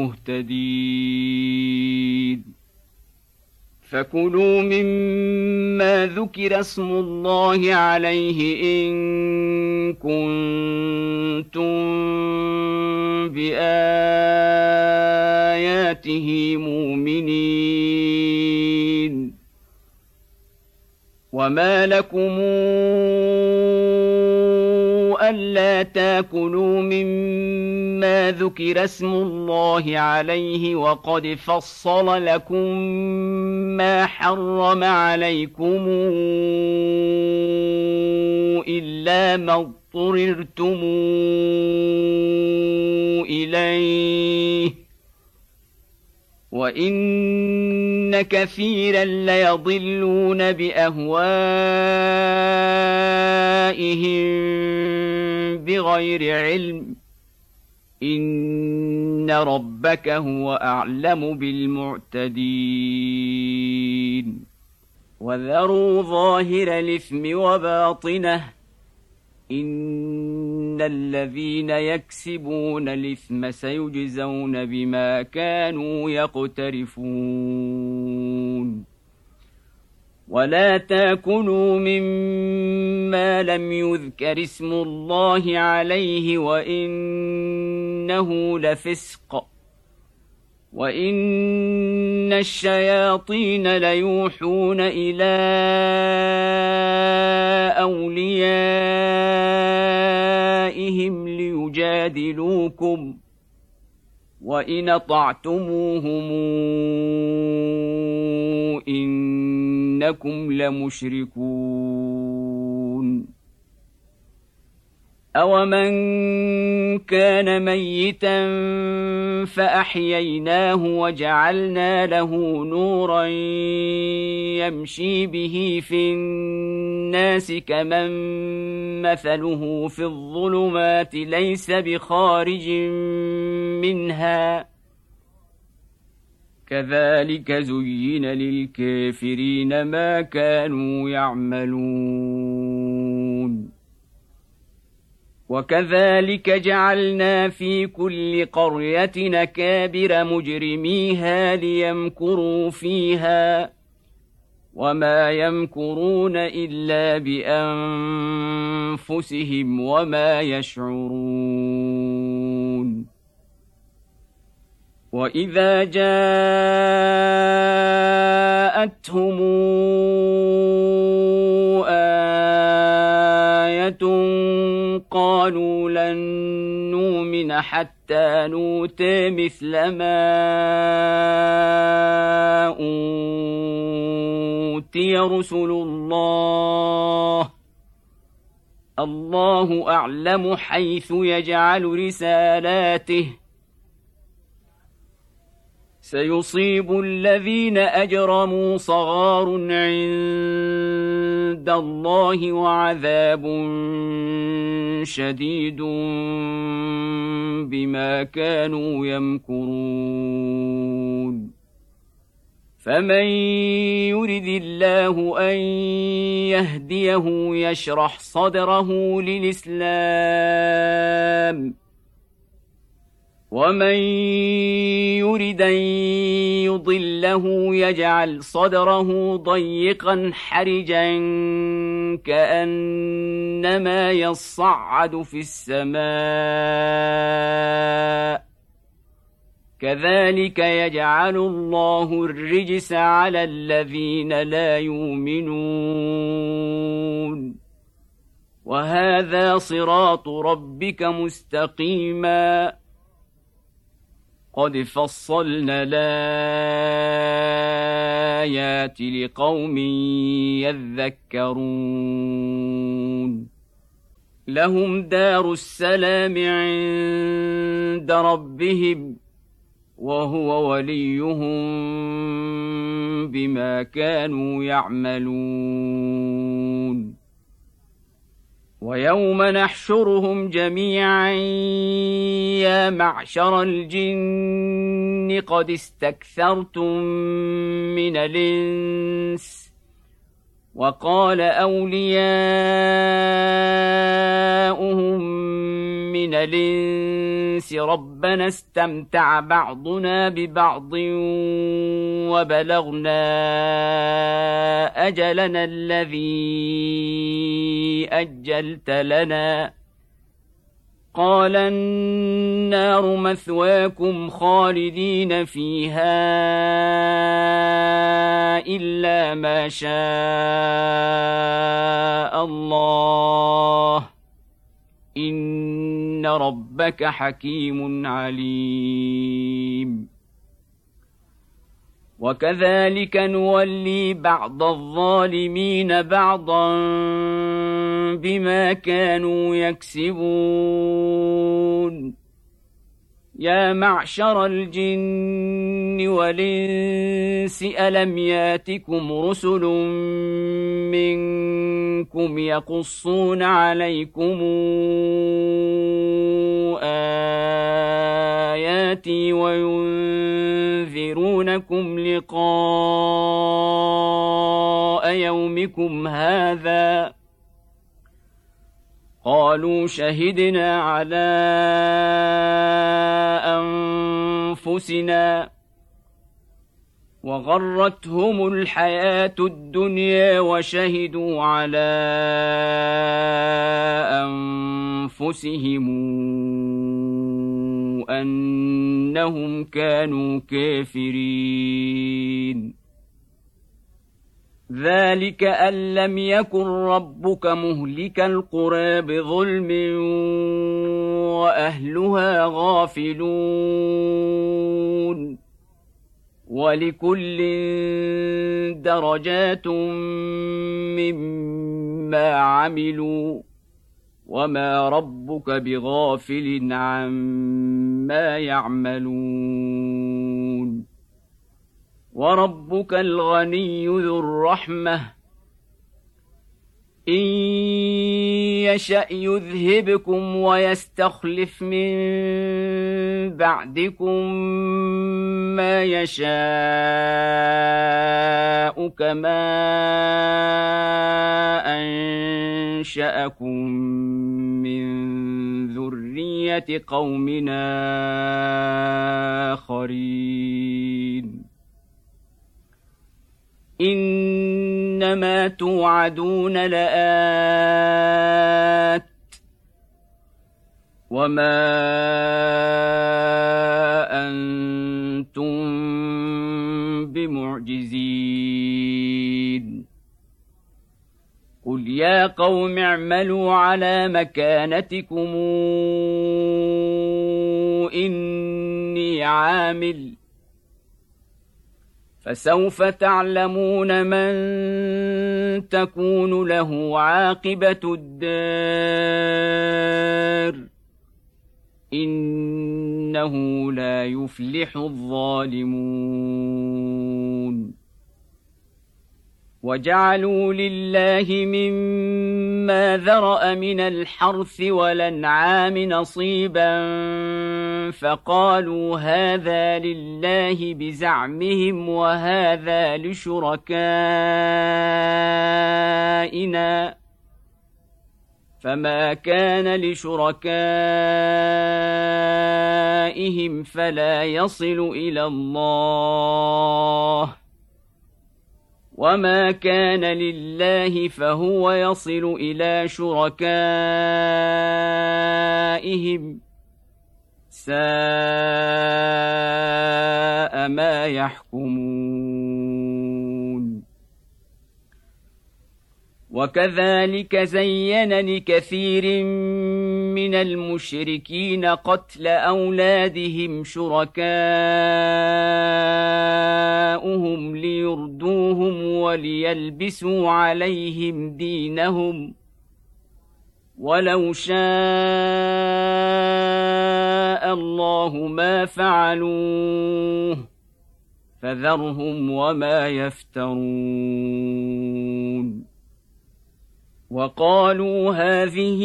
بالمهتدين فكلوا مما ذكر اسم الله عليه إن كنتم بآياته مؤمنين وما لكم ألا تاكلوا مما ذكر اسم الله عليه وقد فصل لكم ما حرم عليكم إلا ما اضطررتم إليه وإن كثيرا ليضلون بأهوائهم بغير علم إن ربك هو أعلم بالمعتدين وذروا ظاهر الإثم وباطنه إن الذين يكسبون الإثم سيجزون بما كانوا يقترفون ولا تاكلوا مما لم يذكر اسم الله عليه وإنه لفسق وإن الشياطين ليوحون إلى أوليائهم ليجادلوكم وإن أطعتموهم إنكم لمشركون أومن كان ميتا فأحييناه وجعلنا له نورا يمشي به في الناس كمن مثله في الظلمات ليس بخارج منها كذلك زين للكافرين ما كانوا يعملون وكذلك جعلنا في كل قرية أكابر مجرميها ليمكروا فيها وما يمكرون إلا بأنفسهم وما يشعرون وإذا جاءتهم آية قالوا لن نؤمن حتى نؤتى مثل ما أوتي رسل الله الله أعلم حيث يجعل رسالاته سيصيب الذين أجرموا صغار عند الله وعذاب شديد بما كانوا يمكرون فمن يرد الله أن يهديه يشرح صدره للإسلام ومن يرد أن يضله يجعل صدره ضيقا حرجا كأنما يصعد في السماء كذلك يجعل الله الرجس على الذين لا يؤمنون وهذا صراط ربك مستقيما قد فصلنا الآيات لقوم يذكرون لهم دار السلام عند ربهم وهو وليهم بما كانوا يعملون ويوم نحشرهم جميعا يا معشر الجن قد استكثرتم من الإنس وقال أولياؤهم من الإنس ربنا استمتع بعضنا ببعض وبلغنا أجلنا الذي أجلت لنا قال النار مثواكم خالدين فيها إلا ما شاء الله إن ربك حكيم عليم وكذلك نولي بعض الظالمين بعضا بما كانوا يكسبون يا معشر الجن والإنس ألم ياتكم رسل منكم يقصون عليكم آياتي وينذرونكم لقاء يومكم هذا قالوا شهدنا على أنفسنا وغرتهم الحياة الدنيا وشهدوا على أنفسهم أنهم كانوا كافرين ذلك أن لم يكن ربك مهلك القرى بظلم وأهلها غافلون ولكل درجات مما عملوا وما ربك بغافل عما يعملون وربك الغني ذو الرحمة إن يشأ يذهبكم ويستخلف من بعدكم ما يشاء كما أنشأكم من ذرية قومنا آخرين إنما توعدون لآت وما أنتم بمعجزين قل يا قوم اعملوا على مكانتكم إني عامل فسوف تعلمون من تكون له عاقبة الدار إنه لا يفلح الظالمون وجعلوا لله مما ذرأ من الحرث والأنعام نصيبا فقالوا هذا لله بزعمهم وهذا لشركائنا فما كان لشركائهم فلا يصل إلى الله وما كان لله فهو يصل إلى شركائهم ساء ما يحكمون وكذلك زين لكثير من المشركين قتل أولادهم شركاؤهم ليضلوا يردوهم وليلبسوا عليهم دينهم ولو شاء الله ما فعلوه فذرهم وما يفترون وقالوا هذه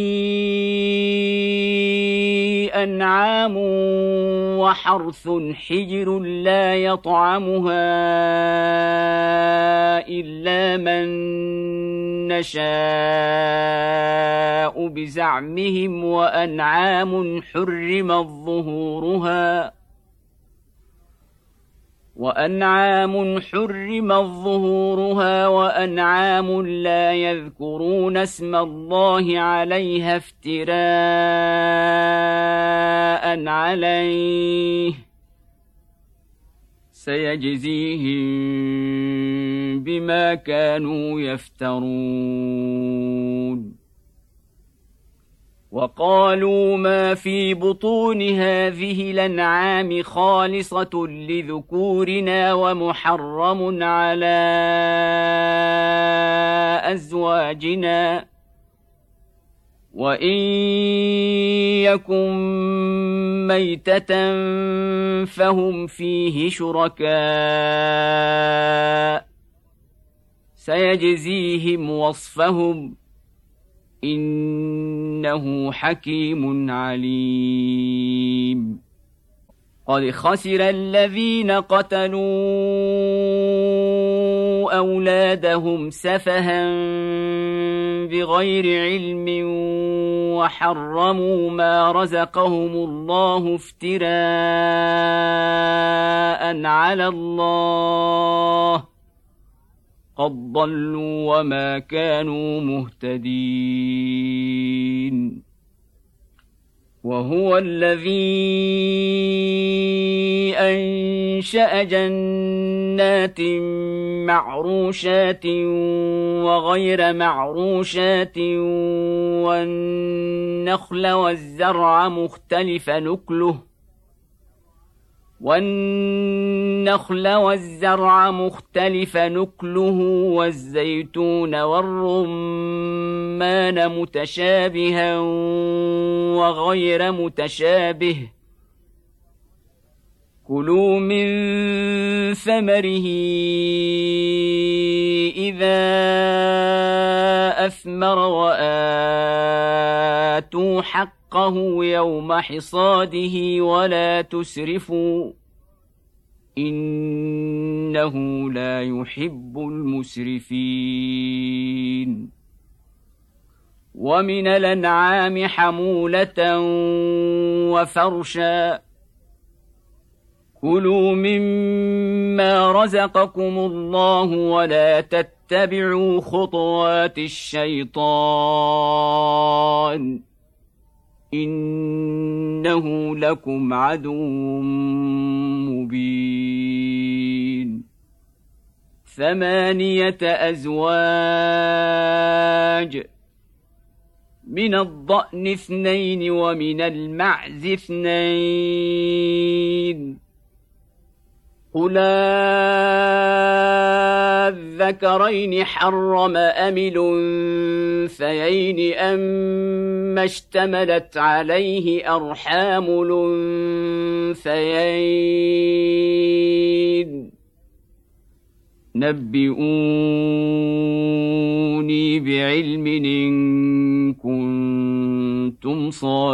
أنعام وحرث حجر لا يطعمها إلا من نشاء بزعمهم وأنعام حرمت ظهورها وأنعام لا يذكرون اسم الله عليها افتراء عليه سيجزيهم بما كانوا يفترون وقالوا ما في بطون هذه الأنعام خالصة لذكورنا ومحرم على أزواجنا وإن يكن ميتة فهم فيه شركاء سيجزيهم وصفهم إنه حكيم عليم قد خسر الذين قتلوا أولادهم سفها بغير علم وحرموا ما رزقهم الله افتراء على الله قد ضلوا وما كانوا مهتدين وهو الذي أنشأ جنات معروشات وغير معروشات والنخل والزرع مختلف نكله والزيتون والرمان متشابها وغير متشابه كلوا من ثمره إذا أثمر وآتوا حقه يوم حصاده ولا تسرفوا إنه لا يحب المسرفين ومن الأنعام حمولة وفرشا كلوا مما رزقكم الله ولا تتبعوا خطوات الشيطان إنه لكم عدو مبين 8 أزواج من الضأن 2 ومن المعز 2 قل الذكرين حرم أم الأنثيين أما اشتملت عليه أرحام الأنثيين نبئوني بعلم إن كنتم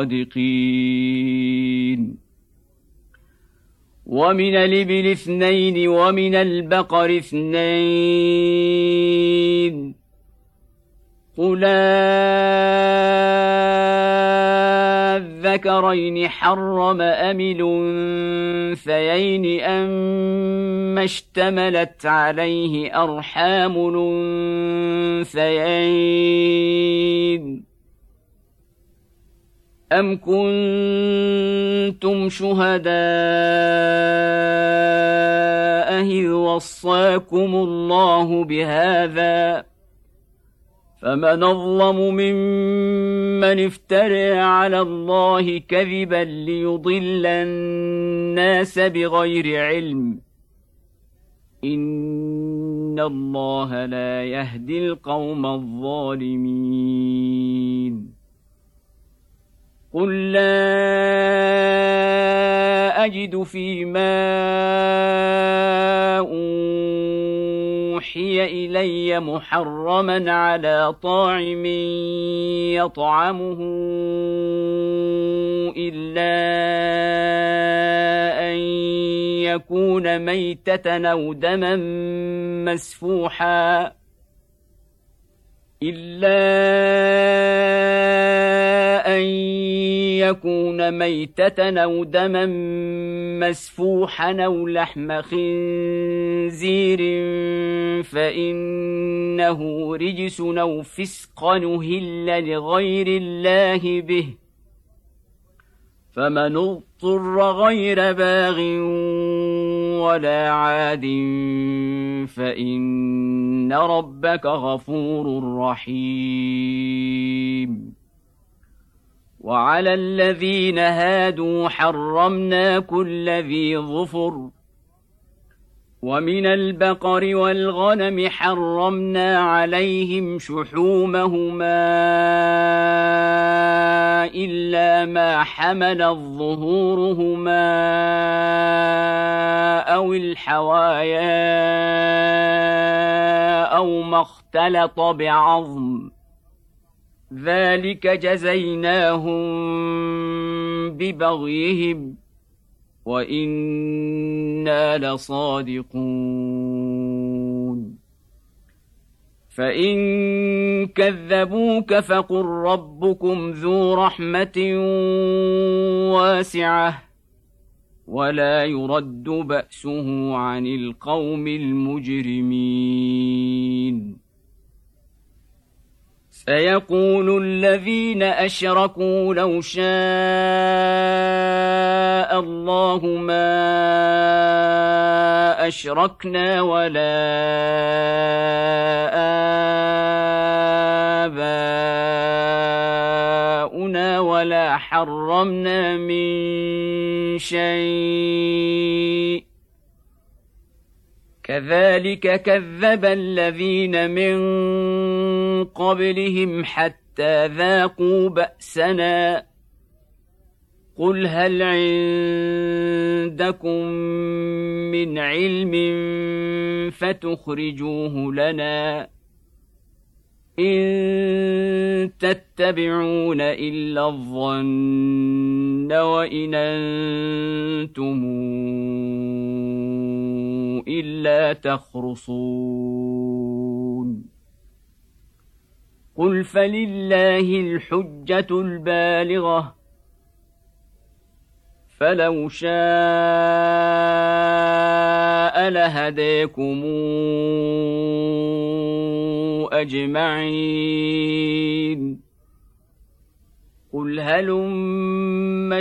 صادقين ومن الإبل 2 ومن البقر 2 قل الذكرين حرم أم الأنثيين أما اشتملت عليه أرحام الأنثيين أم كنتم شهداء إذ وصاكم الله بهذا فمن أظلم ممن افترى على الله كذبا ليضل الناس بغير علم إن الله لا يهدي القوم الظالمين قل لا أجد فيما أوحي إلي محرما على طاعم يطعمه إلا أن يكون ميتة أو دما مسفوحا أو لحم خنزير فإنه رجس أو فسقا أهل لغير الله به فمن اضطر غير باغ ولا عاد فإن ربك غفور رحيم وعلى الذين هادوا حرمنا كل ذي ظفر ومن البقر والغنم حرمنا عليهم شحومهما إلا ما حملت ظهورهما أو الحوايا أو ما اختلط بعظم ذلك جزيناهم ببغيهم وإنا لصادقون فإن كذبوك فقل ربكم ذو رحمة واسعة ولا يرد بأسه عن القوم المجرمين سيقول الذين أشركوا لو شاء الله ما أشركنا ولا آباؤنا ولا حرمنا من شيء كذلك كذب الذين من قبلهم حتى ذاقوا بأسنا قل هل عندكم من علم فتخرجوه لنا إن تتبعون إلا الظن وإن أنتم إلا تخرصون قل فلله الحجة البالغة فلو شاء لهديكم أجمعين قل هلم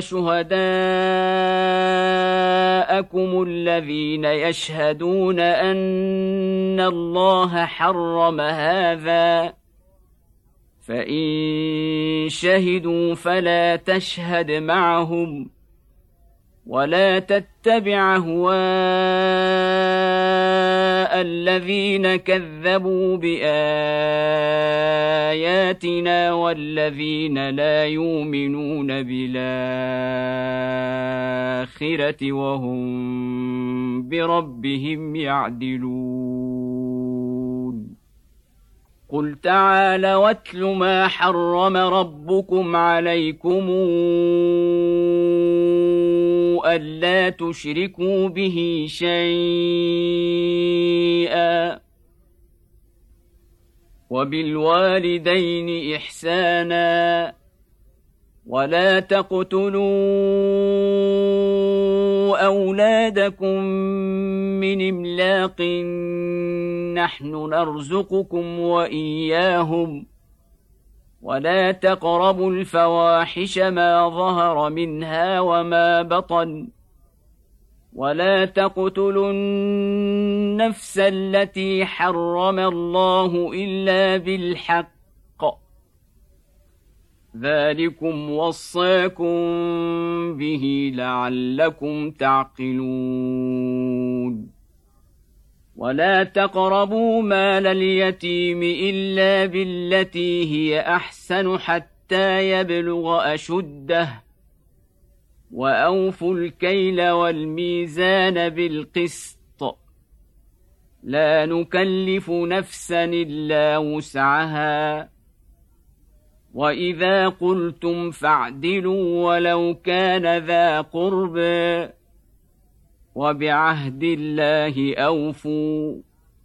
شهداءكم الذين يشهدون أن الله حرم هذا فإن شهدوا فلا تشهد معهم ولا تتبع أهواء الذين كذبوا بآياتنا والذين لا يؤمنون بالآخرة وهم بربهم يعدلون قل تعالوا واتل ما حرم ربكم عليكم ألا تشركوا به شيئا وبالوالدين إحسانا ولا تقتلوا أولادكم من إملاق نحن نرزقكم وإياهم ولا تقربوا الفواحش ما ظهر منها وما بطن ولا تقتلوا النفس التي حرم الله إلا بالحق ذلكم وصاكم به لعلكم تعقلون ولا تقربوا مال اليتيم إلا بالتي هي أحسن حتى يبلغ أشده وأوفوا الكيل والميزان بالقسط لا نكلف نفسا إلا وسعها وإذا قلتم فاعدلوا ولو كان ذا قربى وبعهد الله أوفوا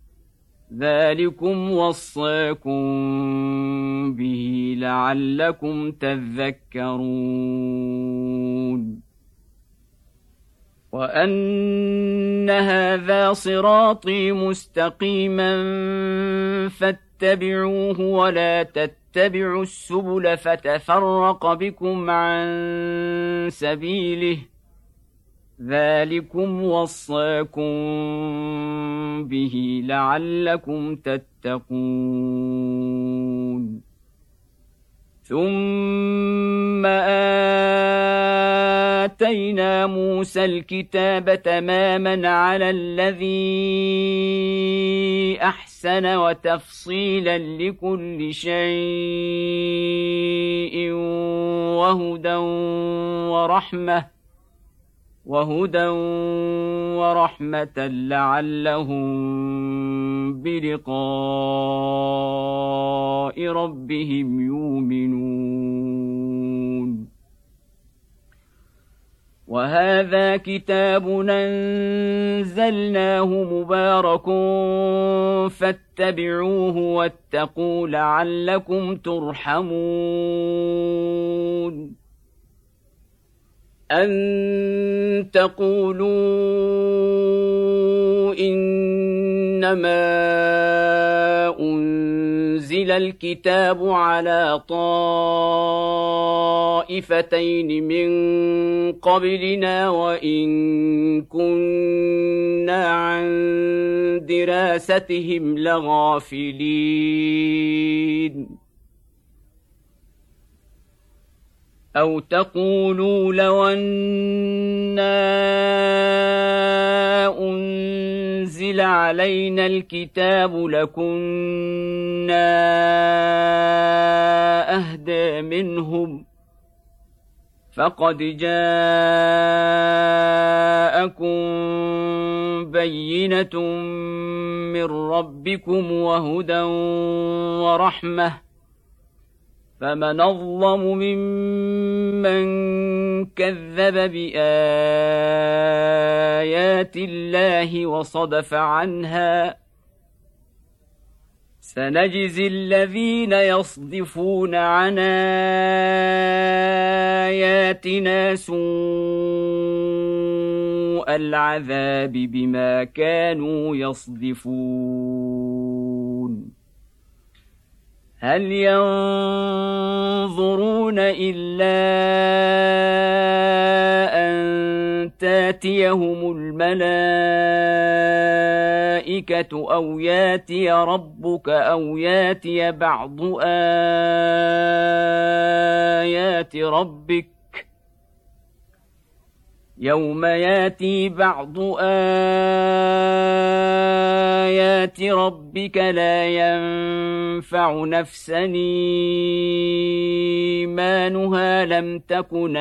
ذلكم وصاكم به لعلكم تذكرون وأن هذا صراطي مستقيما فاتبعوه ولا تتبعوا السبل فتفرق بكم عن سبيله ذلكم وصاكم به لعلكم تتقون ثم آتينا موسى الكتاب تماما على الذي أحسن وتفصيلا لكل شيء وهدى ورحمة لعلهم بلقاء ربهم يؤمنون وهذا كتاب أنزلناه مبارك فاتبعوه واتقوا لعلكم ترحمون أن تقولوا إنما أنزل الكتاب على طائفتين من قبلنا وإن كنا عن دراستهم لغافلين أو تقولوا لو أنا أنزل علينا الكتاب لكنا أهدى منهم فقد جاءكم بينة من ربكم وهدى ورحمة فمن أظلم ممن كذب بآيات الله وصدف عنها سنجزي الذين يصدفون عن آياتنا سوء العذاب بما كانوا يصدفون هل ينظرون إلا أن تاتيهم الملائكة أو ياتي ربك أو ياتي بعض آيات ربك يوم ياتي بعض آيات ربك لا ينفع نفسا إيمانها لم تكن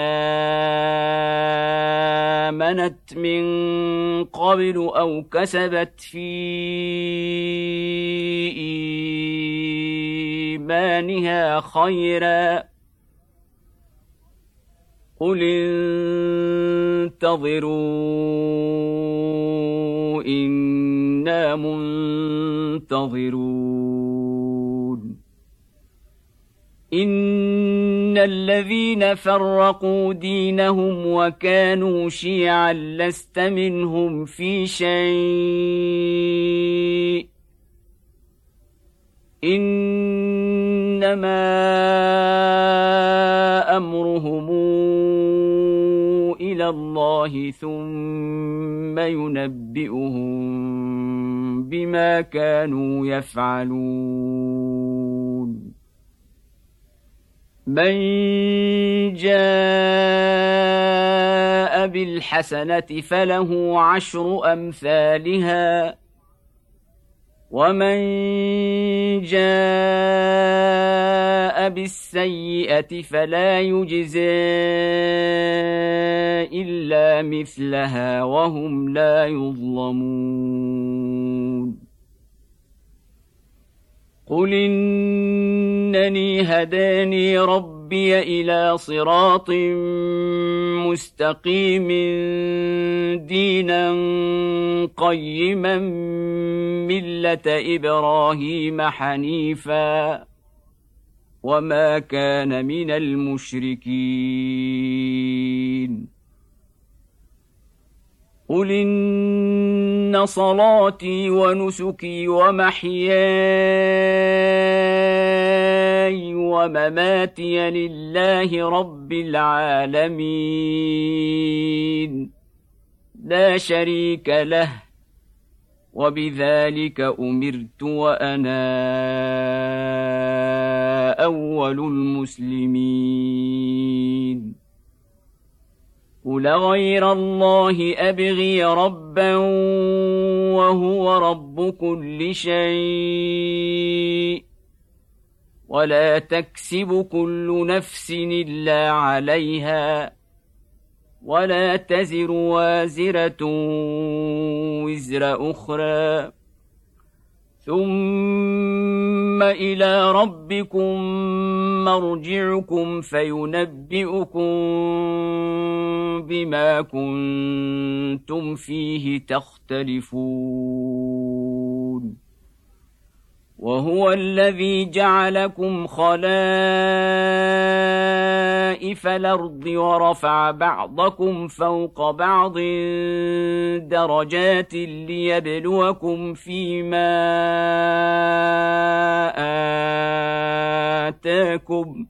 آمنت من قبل أو كسبت في إيمانها خيرا قل انتظروا إنا منتظرون إن الذين فرقوا دينهم وكانوا شيعا لست منهم في شيء إنما أمرهم إلى الله ثم ينبئهم بما كانوا يفعلون من جاء بالحسنة فله 10 أمثالها ومن جاء بالسيئة فلا يجزى إلا مثلها وهم لا يظلمون قل إنني هداني ربي إلى صراط مستقيم دينا قيما ملة إبراهيم حنيفا وما كان من المشركين قل إن صلاتي ونسكي ومحياي ومماتي لله رب العالمين لا شريك له وبذلك أمرت وأنا أول المسلمين قل غير الله أبغي ربا وهو رب كل شيء ولا تكسب كل نفس إلا عليها ولا تزر وازرة وزر أخرى ثم إلى ربكم مرجعكم فينبئكم بما كنتم فيه تختلفون وهو الذي جعلكم خلائف الأرض ورفع بعضكم فوق بعض درجات ليبلوكم فيما آتاكم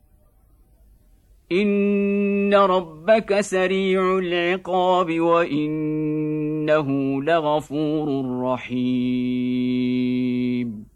إن ربك سريع العقاب وإنه لغفور رحيم